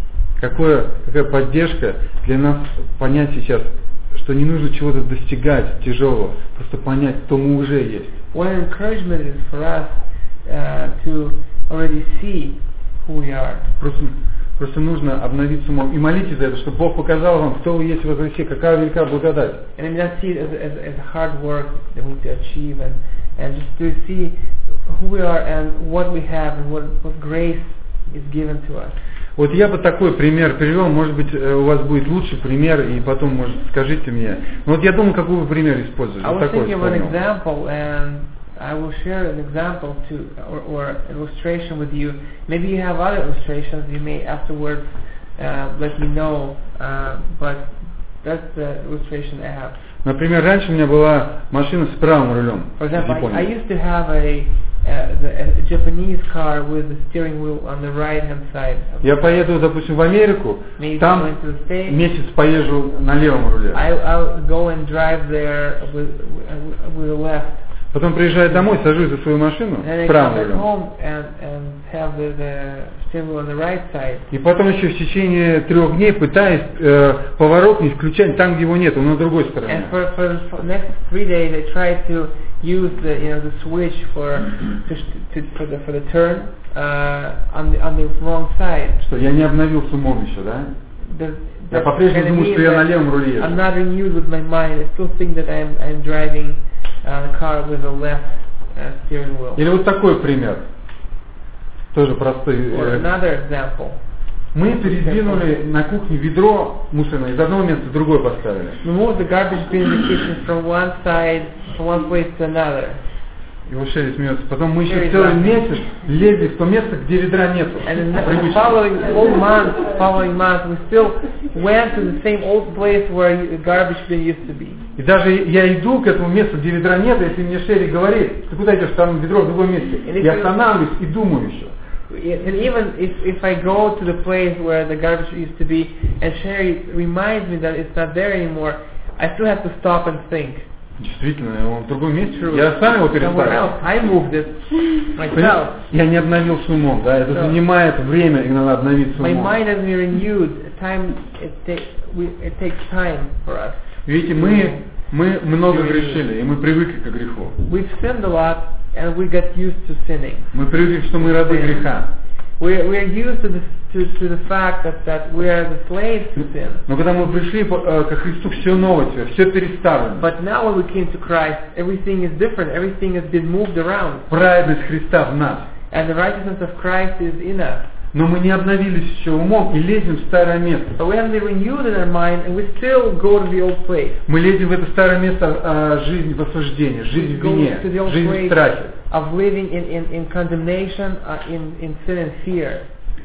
Какое, какая поддержка для нас понять сейчас, что не нужно чего-то достигать тяжелого, просто понять, кто мы уже есть.
What an encouragement it is for us uh, to already see who we are.
Просто, просто нужно обновиться умом и молитесь за это, чтобы Бог показал вам, кто вы есть во Христе, какая велика благодать.
And I mean, not see it as, as, as hard work that we need to achieve, and, and just to see who we are and what we have and what, what grace is given to us.
Вот я бы такой пример привел, может быть, у вас будет лучший пример, и потом, может, скажите мне. Но вот я думаю, какой вы пример используете.
I
Вот
was
такой
thinking of an
вспомнил.
example, and I will share an example to or, or illustration with you. Maybe you have other illustrations. You may afterwards uh, let me know. Uh, but that's the illustration I have.
Например, раньше у меня была машина с правым рулем.
For
из
example, I, I
Японии.
used to have a, uh, the, a Japanese car with the steering wheel on the right hand side.
Я поеду, допустим, в Америку,
Maybe
там
going to the States.
месяц поезжу на левом руле.
I, I'll go and drive there with, with the left.
Потом приезжаю домой, сажусь за свою машину
And then I
с
come
правым
back
рулем.
home and, and have the, the steering wheel on the right side.
И потом еще в течение трех дней пытаюсь э, поворотник включать там, где его нет, он на другой стороне.
And for, for the next three days, I tried to use the you know the switch for to, to, for the for the turn uh, on the on the wrong side.
Что я не обновился умом еще, да?
Does,
Я
that
по-прежнему
kinda
думаю,
mean
что я на
that
левом руле
I'm
езжу.
not renewed with my mind. I still think that I'm I'm driving uh, the car with a left uh, steering wheel.
Или вот такой пример, тоже простой.
Or
э,
another example.
Мы передвинули на кухне ведро мусорное, из одного места в другое поставили.
We moved the garbage bin in the kitchen from one side, from one place to another.
И вот Шерри смеется. Потом мы еще
Шерри,
целый
да.
месяц лезли в то место, где ведра нету.
And the
Привычно.
following whole month, following month, we still went to the same old place where the garbage bin used to be.
И даже я иду к этому месту, где ведра нет, если мне Шерри говорит, ты куда идешь, там ведро в другом месте, я останавливаюсь и думаю еще.
And even if, if I go to the place where the garbage used to be, and Sherry reminds me that it's not there anymore, I still have to stop and think.
Действительно, он в другом месте. Я сам его
Somewhere
переставил.
else. I moved it myself.
Я не обновился умом, да, это
Да.
занимает время, и надо обновиться
My
умом.
mind hasn't been renewed. Time it, ta- we, it takes time for us.
Видите, мы, мы много грешили, и мы привыкли к греху.
We've sinned a lot, and we got used to sinning.
Мы привыкли, что мы рабы греха.
We're, we're used to the, to, to the fact that, that we are the slaves to sin.
Но когда мы пришли э, ко Христу, все новое, все переставлено.
But now when we came to Christ, everything is different. Everything has been moved around.
Праведность Христа в нас.
And the righteousness of Christ is in us.
Но мы не обновились еще умом и лезем в старое место.
But we haven't been renewed in our mind, and we still go to the old place.
Мы лезем в это старое место э, жизнь в осуждении, жизнь в
Go
вине,
to the old
жизнь в
place
страхе.
of living in, in, in condemnation, uh, in, in sin and fear.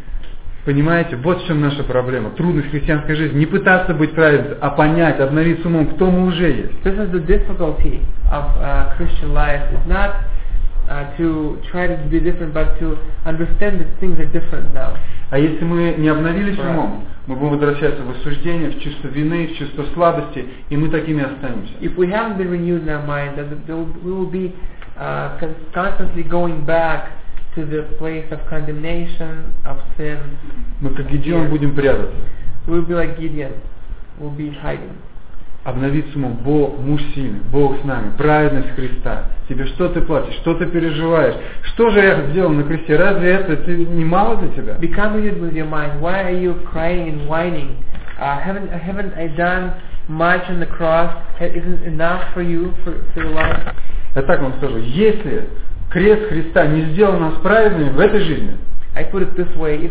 Понимаете, вот в чем наша проблема. Трудность христианской жизни. Не пытаться быть праведным, а понять, обновиться умом, кто мы уже есть.
This is the difficulty of uh, Christian life. It's not uh, to try to be different, but to understand that things are different now.
А если мы не обновились умом, мы будем возвращаться в осуждение, в чувство вины, в чувство слабости, и мы такими останемся.
If we haven't been renewed in our mind, then we will be uh, constantly going back to the place of condemnation, of sin.
Мы как Гедеон будем прятаться.
We'll be like Gideon. We'll be hiding.
обновиться умом. Бог, муж сильный, Бог с нами, праведность Христа. Тебе что ты платишь, что ты переживаешь? Что же я сделал на кресте? Разве это не мало для тебя?
Become renewed with your mind. Why are you crying and whining? Uh, haven't haven't I done much on the cross? Isn't enough for you for, for your life?
Я так вам скажу, если крест Христа не сделал нас праведными в этой жизни,
I put it this way: if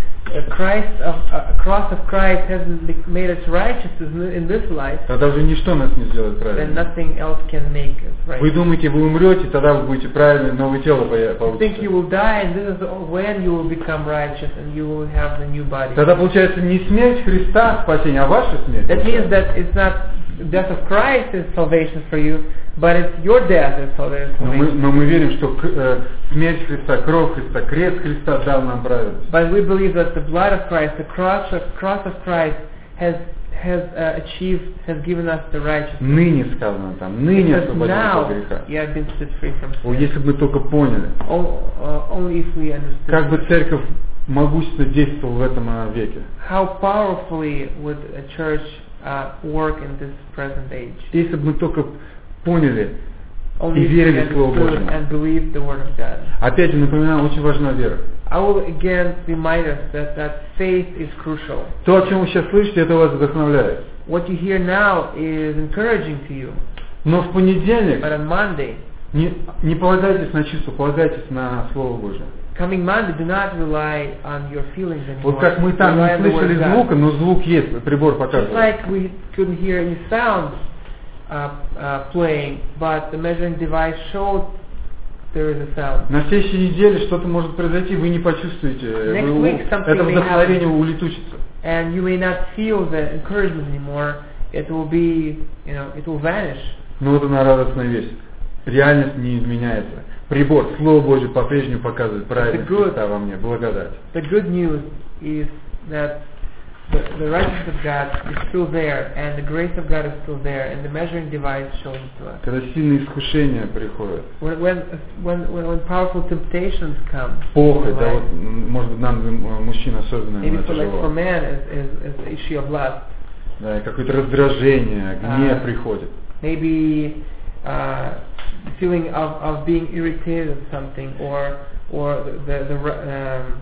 a Christ of a cross of Christ hasn't made us righteous in this life,
тогда уже ничто нас не сделает
then
праведными.
nothing else can make us right.
Вы думаете, вы умрете, тогда вы будете праведны, новое тело
You think
получите.
you will die, and this is when you will become righteous, and you will have the new body.
Тогда получается не смерть Христа спасение, а ваша смерть.
That means that it's not the death of Christ is salvation for you, but it's your death is salvation.
Но мы, но мы верим, что к- э, смерть Христа, кровь Христа, крест Христа дал нам праведность.
But we believe that the blood of Christ, the cross of, cross of Christ, has has uh, achieved, has given us the righteousness.
Ныне сказано там, ныне
Because
освободимся от
now
греха.
you have been set free from
О,
sin.
если бы мы только поняли,
O- uh, only if we understood
как бы церковь могущественно действовала в этом э, веке.
how powerfully would a church uh, work in this present age.
Если бы мы только поняли,
Only
И
if we
верили в Слово
understood
Божье.
and believed the word of God.
опять же напоминаю, очень важна вера.
I will again remind us that, that faith is crucial.
То, о чем вы сейчас слышите, это вас вдохновляет.
What you hear now is encouraging to you,
Но в понедельник
but on Monday,
не, не полагайтесь на чувства, полагайтесь на Слово Божье.
coming Monday, do not rely on your feelings anymore.
Вот как мы там
Rely
не
on the word
слышали
of God.
звука, но звук есть, прибор
Just
показывает.
like we couldn't hear any sound uh, uh, playing, but the measuring device showed there is a sound.
На следующей неделе что-то может произойти, вы не почувствуете,
Next
вы-
week something
это
may
вдохновение
happen.
улетучится.
And you may not feel the encouragement anymore. It will be, you know, it will vanish.
Но вот она радостная вещь. Реальность не изменяется. Прибор, Слово Божье по-прежнему показывает праведность
good.
Христа во мне, благодать.
The good news is that the, the righteousness of God is still there, and the grace of God is still there, and the measuring device shows it to us.
Когда сильные искушения приходят,
When when when, when, when powerful temptations come,
похоть,
in
да,
life,
вот, м, может быть, нам, м, мужчин особенно
maybe
это
for like for
тяжело.
man is, is, is the issue of lust.
Да, и какое-то раздражение, гнев
А.
приходит.
Maybe uh, feeling of, of being irritated at something, or or the the, the ra- um,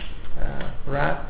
uh, wrath,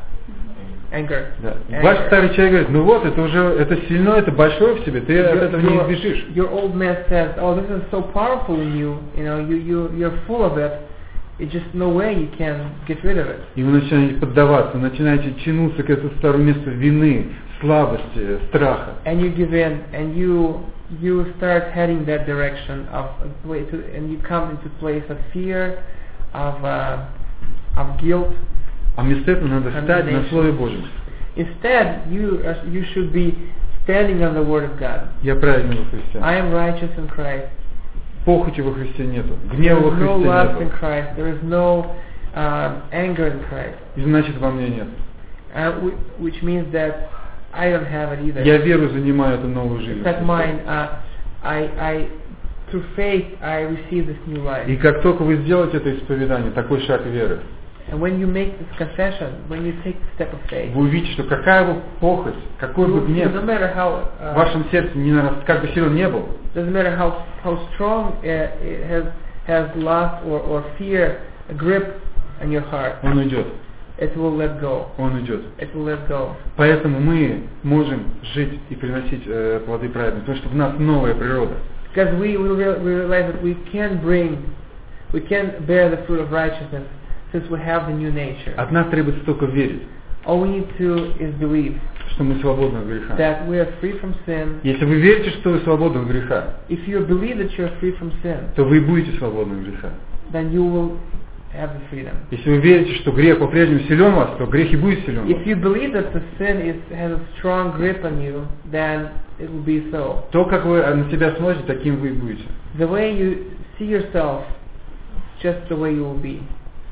anger.
Да.
Anger.
Ваш старый человек говорит, ну вот, это уже, это сильно, это большое в тебе, ты от
Your,
этого не
your,
избежишь.
your old man says, "Oh, this is so powerful in you. You know, you you you're full of it. It's just no way you can get rid of it."
И вы начинаете поддаваться, вы начинаете тянуться к этому старому месту вины, слабости, страха.
And you give in, and you you start heading that direction of a way to, and you come into place of fear, of uh, of guilt.
А вместо этого надо стать на Слове Божьем.
Instead, you are, you should be standing on the Word of God.
Я праведный во Христе.
I am righteous in Christ.
Похоти во Христе нету,
There
гнева во
is no
Христе
lust in
нету.
Christ. There is no um, anger in Christ.
И значит во мне нет.
Uh, whi- which means that I don't have it either.
Я веру занимаю эту новую
It's
жизнь.
not mine. Uh, I, I, through faith, I receive this new life.
И как только вы сделаете это исповедание, такой шаг веры,
And when you make this confession, when you take the step of faith,
вы увидите, что какая бы похоть, какой бы
you,
гнев
no matter how
в
uh,
вашем сердце не нарас- как бы силен не был,
doesn't matter how how strong uh, it has has lust or, or fear a grip on your heart,
он уйдет.
it will let go.
Он уйдет.
It will let go.
Поэтому мы можем жить и приносить э, плоды праведности, потому что в нас новая природа.
Because we we, real, we realize that we can bring, we can bear the fruit of righteousness since we have the new nature.
От нас требуется только верить,
All we need to is believe
что мы свободны от греха.
that we are free from sin.
Если вы верите, что вы свободны от греха,
If you believe that you are free from sin,
то вы будете свободны от греха.
then you will have the freedom.
Если вы верите, что грех по-прежнему силен в вас, то грех и будет силен в
If
вас.
you believe that the sin is, has a strong grip on you, then it will be so.
То, как вы на себя смотрите, таким вы и будете.
The way you see yourself, just the way you will be.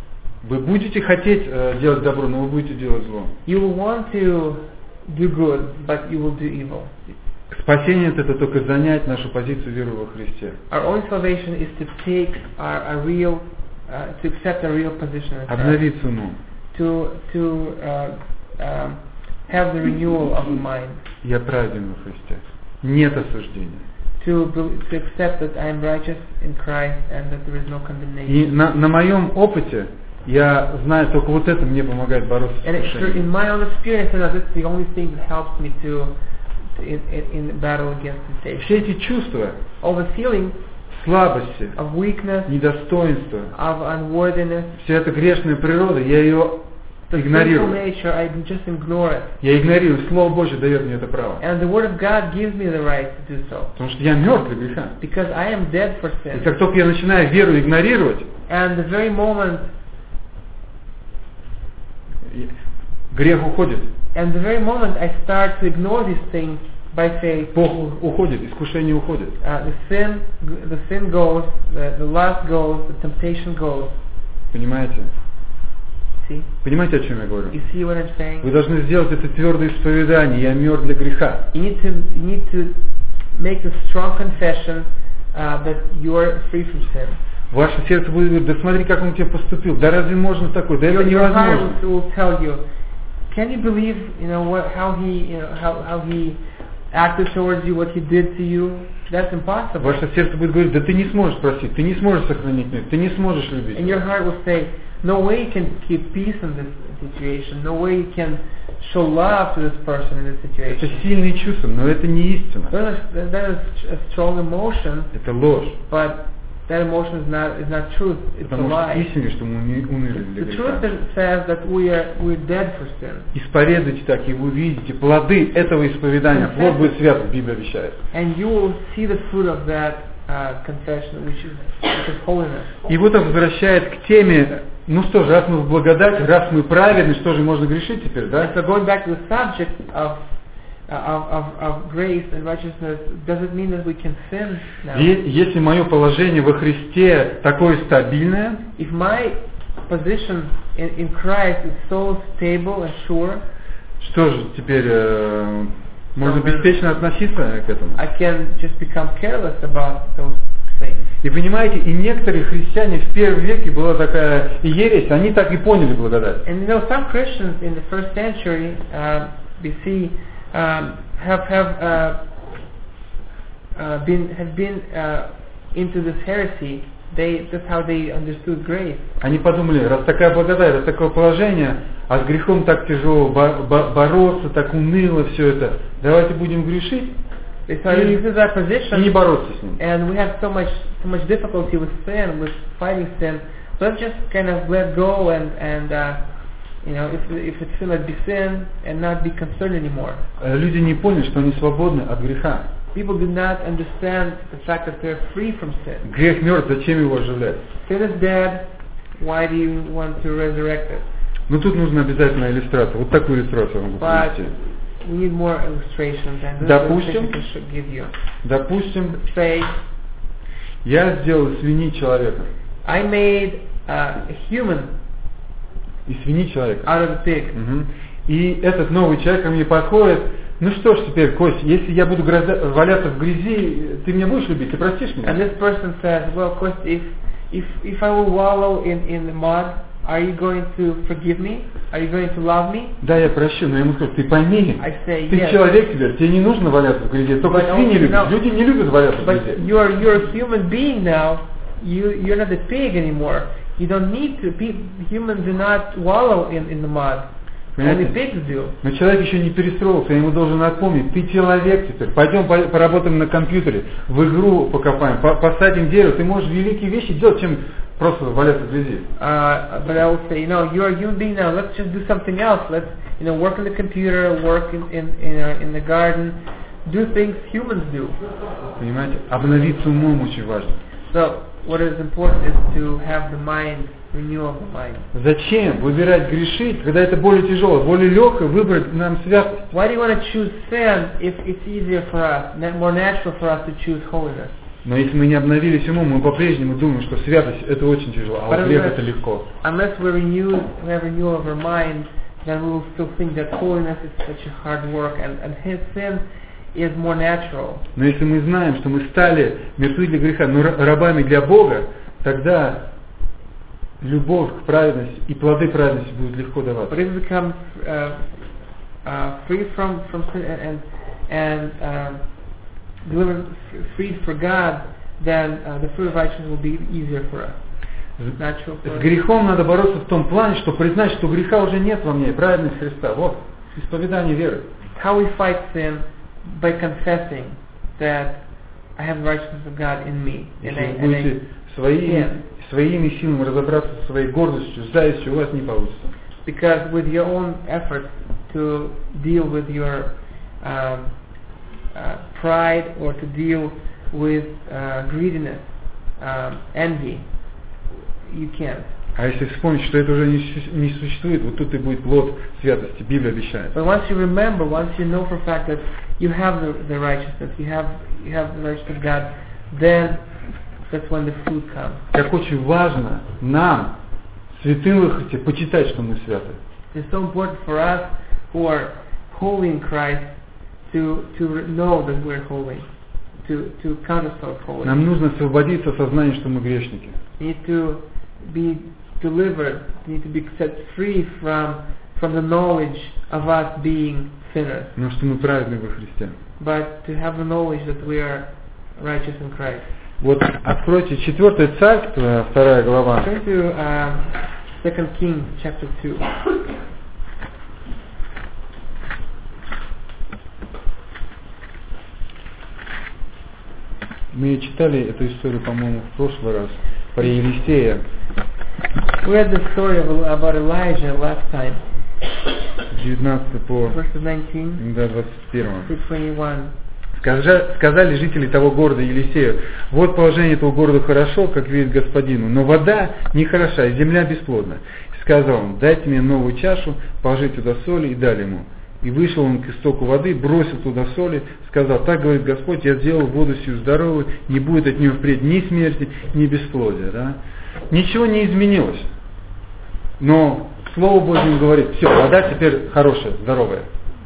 Вы будете хотеть э, делать добро, но вы будете делать зло.
You will want to do good, but you will do evil.
Спасение это только занять нашу позицию веры во Христе.
Our only salvation is to take our, a real, uh, to accept a real position in Christ.
Обновиться умом.
To to uh, um, have the renewal of the mind.
Я праведен во Христе. нет осуждения.
To, to accept that I am righteous in Christ and that there is no condemnation.
И на, на моем опыте я знаю, только вот это мне помогает бороться с
And
искушением.
in my own experience, I know this is the only thing that helps me to, to in, in, in battle against temptation.
Все эти чувства,
All the feelings
слабости,
of weakness,
недостоинства,
of unworthiness,
вся эта грешная природа, я ее
the sinful
игнорирую.
nature, I just ignore it.
Я игнорирую. Слово Божье дает мне это право.
And the Word of God gives me the right to do so.
Потому что я мертв для греха.
Because I am dead for
И
sin.
как только я начинаю веру игнорировать,
And the very moment,
грех уходит.
and the very moment I start to ignore these things by faith,
Бог уходит, искушение уходит.
uh, the sin, the sin goes, the, the lust goes, the temptation goes.
Понимаете?
See?
Понимаете, о чем я говорю?
You see what I'm saying?
Вы должны сделать это твердое исповедание. Я мертв для греха.
You need to, you need to make a strong confession uh, that you are free from sin.
Ваше сердце будет говорить, да смотри, как он к тебе поступил. Да разве можно такое? Да это
Your, your heart
невозможно.
will, will tell you, can you believe, you know, what, how he, you know, how, how he acted towards you, what he did to you? That's impossible.
Ваше сердце будет говорить, да ты не сможешь простить, ты не сможешь сохранить мир, ты не сможешь любить.
And your heart will say, no way you can keep peace in this situation. No way you can show love to this person in this
Это
situation.
сильные чувства, но это не истина.
That is, that is a strong emotion,
Это ложь.
but that emotion is not is not truth. It's a
Потому что
lie.
истина, что мы уми- умерли для
The truth
греха.
that says that we are we're dead for sin.
Исповедуйте так, и вы увидите плоды этого исповедания. Плод будет свят, Библия обещает.
And you will see the fruit of that uh, confession, which is, which is holiness.
И вот это возвращает к теме, ну что же, раз мы в благодати, раз мы праведны, что же можно грешить теперь, да?
So going back to the subject of uh, of, of of grace and righteousness, does it mean that we can sin now?
И если мое положение во Христе такое стабильное,
If my position in, in Christ is so stable and sure,
что же теперь э, можно беспечно относиться к этому?
I can just become careless about those things.
И понимаете, и некоторые христиане в первом веке была такая ересь, они так и поняли благодать.
And you know, some Christians in the first century uh, B C um, have have uh, uh, been have been uh, into this heresy. They that's how they understood grace.
Они подумали, раз такая благодать, раз такое положение, а с грехом так тяжело бо- бо- бороться, так уныло все это, давайте будем грешить
They thought
и,
this is our
и не
position,
бороться с ним.
and we have so much so much difficulty with sin, with fighting sin. Let's just kind of let go and and uh, you know, if if it's sin, let be sin and not be concerned anymore.
Э, Люди не поняли, что они свободны от греха.
People do not understand the fact that they're free from sin.
Грех мертв, зачем его оживлять?
Sin is dead. Why do you want to resurrect it?
Ну тут нужна обязательно иллюстрация. Вот такую иллюстрацию я могу
But
привести.
we need more illustrations, and this
Допустим,
illustration I should give you.
Допустим,
Say,
я сделал из свиньи человека.
I made uh, a human
Из свиньи человека.
out of a pig.
Мгм. И этот новый человек ко мне подходит. Ну что ж теперь, Кость, если я буду гроза- валяться в грязи, ты меня будешь любить, ты простишь
And
меня?
this person says, well, of course, if if if I will wallow in in the mud, are you going to forgive me? Are you going to love me?
Да, я прощу, но я ему скажу, ты пойми,
I say
ты
yes.
человек теперь, тебе не нужно валяться в грязи, только
But
свиньи
also,
любят,
no.
люди не любят валяться в
But
грязи.
you're you're a human being now. You you're not a pig anymore. You don't need to. Pe- humans do not wallow in in the mud. Only
Понимаете?
pigs do.
Но человек еще не перестроился, я ему должен напомнить, ты человек теперь, пойдем по- поработаем на компьютере, в игру покопаем, по- посадим дерево, ты можешь великие вещи делать, чем просто валяться в грязи.
Uh, but I will say, you know, you're a human being now. Let's just do something else. Let's, you know, work on the computer, work in in in, uh, in the garden, do things humans do.
Понимаете? Обновиться умом очень важно.
So what is important is to have the mind, renewal of the mind.
Зачем выбирать грешить, когда это более тяжело, более легкое выбрать нам святость?
Why do you want to choose sin if it's easier for us, na- more natural for us to choose holiness?
Но если мы не обновились умом, мы по-прежнему думаем, что святость это очень тяжело, а вот грех это легко.
Unless we're renewed, we have renewal of our mind, then we will still think that holiness is such a hard work, and and his sin is more natural.
Но если мы знаем, что мы стали мертвы для греха, но ра- рабами для Бога, тогда любовь к праведности и плоды праведности будут легко даваться.
But if we become uh, uh, free from from sin and and um, delivered, freed for God, then uh, the fruit of righteousness will be easier for us. Natural for
С
us.
грехом надо бороться в том плане, что признать, что греха уже нет во мне, праведность Христа. Вот, исповедание веры.
How we fight sin by confessing that I have the righteousness of God in me. And I,
Если вы
and I,
будете своими,
yeah.
своими силами разобраться со своей гордостью, завистью, у вас не получится.
Because with your own effort to deal with your um, uh, pride or to deal with uh, greediness, um, envy, you can't.
А если вспомнить, что это уже не, су- не существует, вот тут и будет плод святости, Библия обещает.
But once you remember, once you know for a fact that you have the, the righteousness, you have you have the righteousness of God, then that's when the fruit comes.
Как очень важно нам, святым во Христе, почитать, что мы святы.
It's so important for us who are holy in Christ to to know that we're holy, to to count ourselves holy.
Нам нужно освободиться от сознания, что мы грешники.
We need to be delivered. We need to be set free from from the knowledge of us being sinners,
Потому что мы праведны во Христе.
but to have the knowledge that we are righteous in Christ.
Вот откройте четвертое царство, вторая глава.
Turn to um, Second Kings chapter two.
Мы читали эту историю, по-моему, в прошлый раз, про Елисея.
We read the story of, about Elijah last time,
девятнадцатый по
verses nineteen
до двадцать первого.
through twenty-one.
Скажа- Сказали жители того города Елисею: вот положение этого города хорошо, как видит господину, но вода нехороша, и земля бесплодна. Сказал он: дайте мне новую чашу, положите туда соли, и дали ему. И вышел он к истоку воды, бросил туда соли, сказал: так говорит Господь, я сделал воду сию здоровую, не будет от нее впредь ни смерти, ни бесплодия. Да? Ничего не изменилось. Но Слово Божье говорит: все, вода теперь хорошая, здоровая.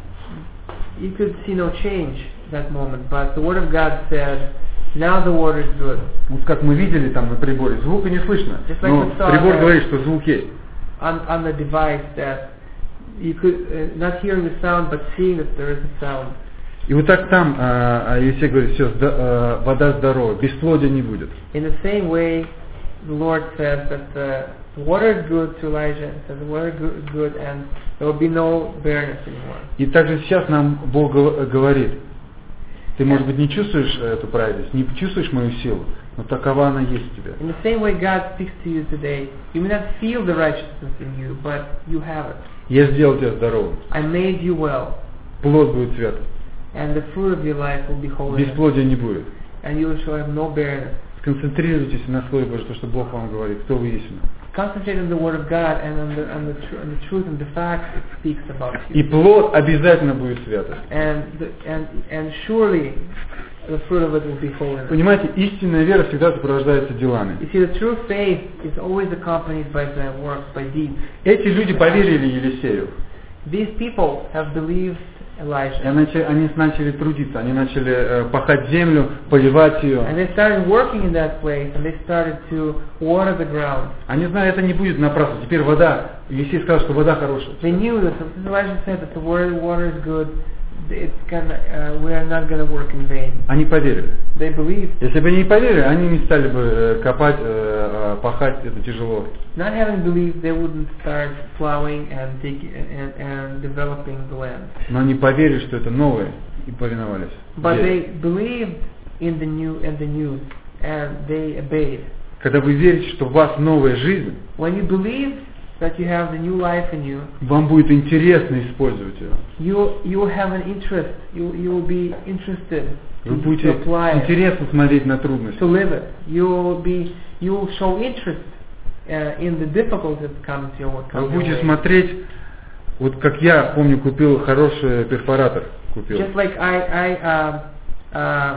You could see no change that moment, but the Word of God said, now the water is good.
Вот как мы видели там на приборе, звука не слышно,
Just like
но
we saw
прибор
that.
говорит, что звук есть.
On, on the device that you could, uh, not hearing the sound, but seeing that there is a sound.
И вот так там а, Елисей говорит: все, зда- а, вода здоровая, бесплодия не будет.
In the same way, the Lord says that the, the water is good to Elijah, and says the water is good, good and there will be no barrenness anymore.
И также сейчас нам Бог гов- говорит: ты, может быть, не чувствуешь эту праведность, не чувствуешь мою силу, но такова она есть в тебе.
In the same way, God speaks to you today. You may not feel the righteousness in you, but you have it.
Я сделал тебя здоровым.
I made you well,
Плод будет святый.
and the fruit of your life will be holiness,
Бесплодия не будет.
and you shall have no barrenness.
Сконцентрируйтесь на Слове Божьем, то, что Бог вам говорит, кто вы есть.
Concentrate on the Word of God and on the, on the, tr- on the truth and the facts it speaks about
И
you.
плод обязательно будет святый.
And, the, and, and surely the fruit of it will be holiness.
Понимаете, истинная вера всегда сопровождается делами.
You see, the true faith is always accompanied by the works, by deeds.
Эти люди поверили Елисею.
These people have believed
И
Elijah.
начали- они начали трудиться, они начали э, пахать землю, поливать ее.
And they started working in that place, and they started to water the ground.
Они знали, это не будет напрасно. Теперь вода, Елисей сказал, что вода хорошая.
They knew that, since Elijah said that the water, water is good, it's gonna, uh, we are not going to work in vain.
Они поверили.
They believed.
Если бы они не поверили, они не стали бы э, копать, э, э, пахать, это тяжело.
Not having believed, they wouldn't start plowing and dig and, and developing the land.
Но они поверили, что это новое, и повиновались.
But
Вере.
they believed in the new and the news, and they obeyed.
Когда вы верите, что у вас новая жизнь,
When you believe that you have the new life in you,
вам будет интересно использовать ее.
you you will have an interest. You you will be interested
Вы
to,
будете
to apply it,
интересно смотреть на трудности.
to live it. You will be you will show interest uh, in the difficulties that come to your
Вы
come your
будете
way.
смотреть, вот как я помню, купил хороший перфоратор. Купил.
Just like I I um, um,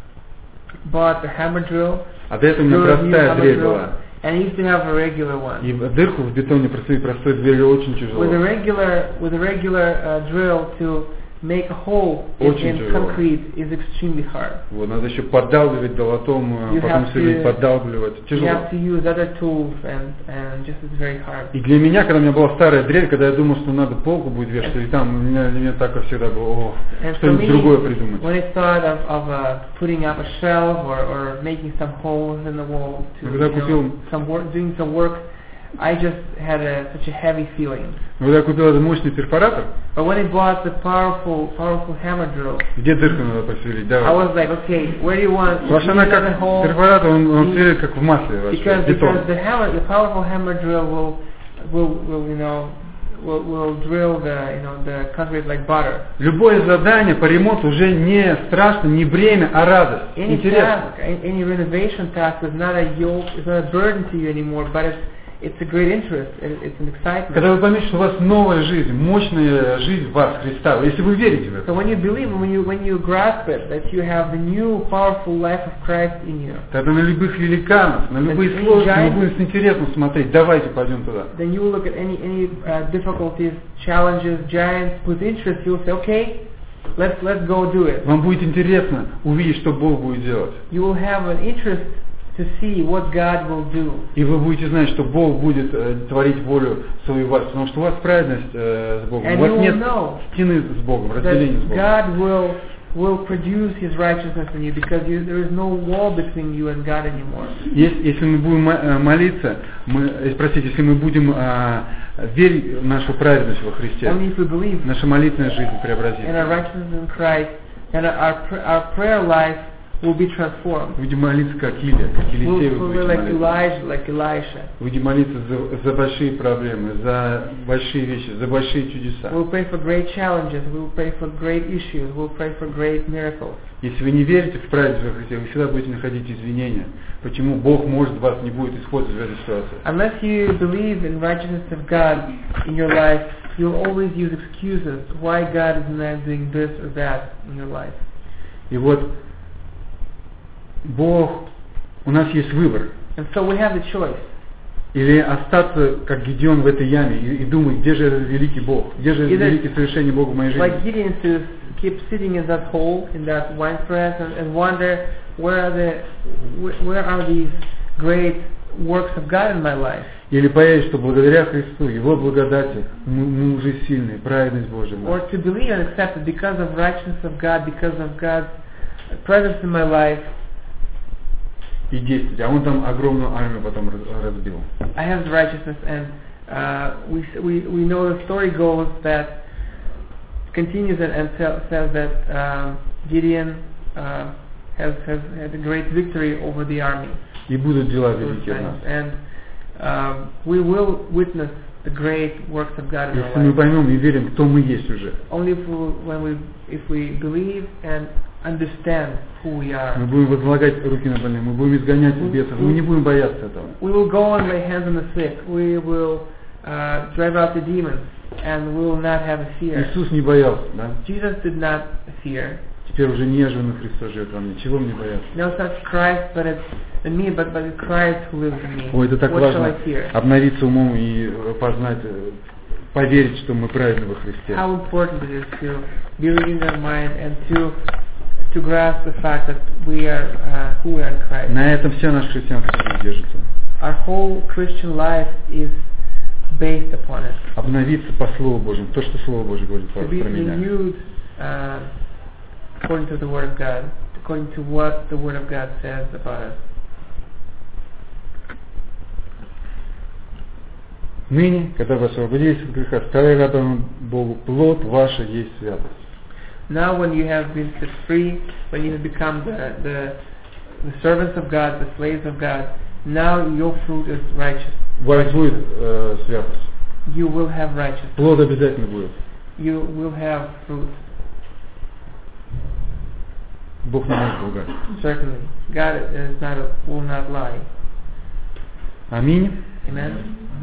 bought the hammer drill.
А до этого у меня
Drill, new
простая
hammer
дверь
drill,
была.
and I used to have a regular one.
И дырку в бетоне просверлить простой дверью очень тяжело.
With a regular with a regular uh, drill to make a hole in,
Очень
in
тяжело.
concrete is extremely hard.
Вот, надо еще поддалбливать долотом,
You
потом
have
сверлить,
to-
поддалбливать.
You
Тяжело.
have to use other tools, and and just it's very hard.
И для меня, когда у меня была старая дрель, когда я думал, что надо полку будет вешать, и там, у меня, для меня так всегда было, о,
And for
что-нибудь
me,
другое придумать.
when I thought of, of uh, putting up a shelf or, or making some holes in the wall to
Когда
you know,
купил-
some work, doing some work, I just had a, such a heavy feeling.
Но когда я купил этот мощный перфоратор,
But when I bought the powerful, powerful hammer drill,
где дырку надо посверлить,
I
давай.
was like, okay, where do you want?
Потому что
you
она
need another
как
hole?
перфоратор, он, он
You-
сверлит как в масле вообще,
Because
бетон.
because the hammer, the powerful hammer drill will will will you know will will drill the you know the concrete like butter.
Любое задание по ремонту уже не страшно, не бремя, а радость.
Any
Интересно.
task, a- any renovation task is not a yoke, it's not a burden to you anymore, but it's it's a great interest, it, it's an excitement.
Когда вы поймете, что у вас новая жизнь, мощная жизнь в вас, Христа, если вы верите в это,
So when you believe, when you when you grasp it, that you have the new powerful life of Christ in you,
тогда на любых великанов, на любые
And
сложности мы
giants-
будем с интересом смотреть. Давайте пойдем туда.
then you will look at any any uh, difficulties, challenges, giants with interest. You will say, okay, let's let's go do it.
Вам будет интересно увидеть, что Бог будет делать.
You will have an interest to see what God will do.
И вы будете знать, что Бог будет э, творить волю свою в вас, потому что у вас праведность э, с Богом.
And
У вас
you will
нет
know
стены с Богом,
that
разделения с Богом.
God will will produce His righteousness in you because you, there is no wall between you and God anymore.
Если, если мы будем мо- э, молиться, мы, э, простите, если мы будем э, верить в нашу праведность во Христе,
Only if we believe
наша молитвенная жизнь
in
преобразится.
our righteousness in Christ, then our pr- our prayer life will be transformed.
Будем молиться как Илия, как
We'll,
Елисей вы
we'll be
будете
like
молиться.
Elijah, like Elisha.
Будем молиться за, за большие проблемы, за большие вещи, за большие чудеса.
We'll pray for great challenges. We'll pray for great issues. We'll pray for great miracles.
Если вы не верите в праведность во Христе, вы всегда будете находить извинения, почему Бог, может, вас не будет использовать в этой ситуации.
Unless you believe in righteousness of God in your life, you'll always use excuses why God is not doing this or that in your life.
И вот Бог, у нас есть выбор.
And so we have the choice.
Или остаться, как Гедеон, в этой яме и, и думать, где же этот великий Бог, где же
Either-
великие совершения Бога в моей жизни.
Like Gideon, to keep sitting in that hole, in that wine press, and, and wonder where are the where, where are these great works of God in my life.
Или поверить, что благодаря Христу, Его благодати, мы, мы уже сильные, праведность Божия. в нас.
Or to believe and accept it because of righteousness of God, because of God's presence in my life.
И действовать. А он там огромную армию потом раз- разбил.
I have the righteousness, and uh, we, we we know the story goes that continues and, and tell, says that um, Gideon uh, has has had a great victory over the army.
И будут дела
those
великие в нас.
times. And um, we will witness the great works of God in
Если
our
мы
life.
поймем и верим, кто мы есть уже.
Only if we, when we if we believe and understand who we
Мы
are.
будем возлагать руки на больных, мы будем изгонять бесов, мы не будем бояться этого.
We will go and lay hands on the sick. We will uh, drive out the demons, and we will not have a fear.
Иисус не боялся, да?
Jesus did not fear.
Теперь уже не я живу, но Христос живет во мне. Чего мне бояться?
No, it's not Christ, but it's in me, but but it's Christ who lives in me.
Ой, это так
What shall
важно
I fear?
обновиться умом и э, познать, э, поверить, что мы праведны во Христе.
How important it is to be reading our mind and to to grasp the fact that we are uh, who we are in Christ.
На этом вся наша христианская жизнь держится.
Our whole Christian life is based upon it.
Обновиться по Слову Божьему, то, что Слово Божье говорит
To
про
be
про меня.
renewed uh, according to the Word of God, according to what the Word of God says about us.
Ныне, когда вы освободились от греха, стали рабами Богу, плод ваш есть святость.
Now when you have been set free, when you have become the, the, the servants of God, the slaves of God, now your fruit is righteous.
У вас будет э, святость.
You will have righteousness.
Плод обязательно будет.
You will have fruit.
Бог не может лгать.
Certainly. God is not a, will not lie.
Аминь.
Amen.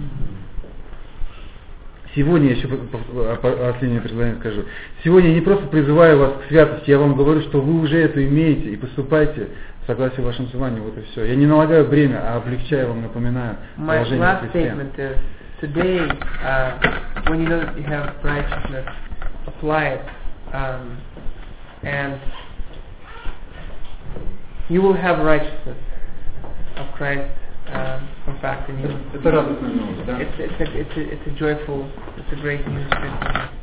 Сегодня, я еще последнее предложение скажу. Сегодня я не просто призываю вас к святости, я вам говорю, что вы уже это имеете и поступайте в согласии вашему званию, вот и все. Я не налагаю бремя, а облегчаю вам, напоминаю
My
положение в
last
Христе.
statement is, today, uh, when you know that you have righteousness, apply it um, and you will have righteousness of Christ um, come back in you.
Это радостная новость, да?
It's, it's, a, it's, a, it's a joyful, it's a great news.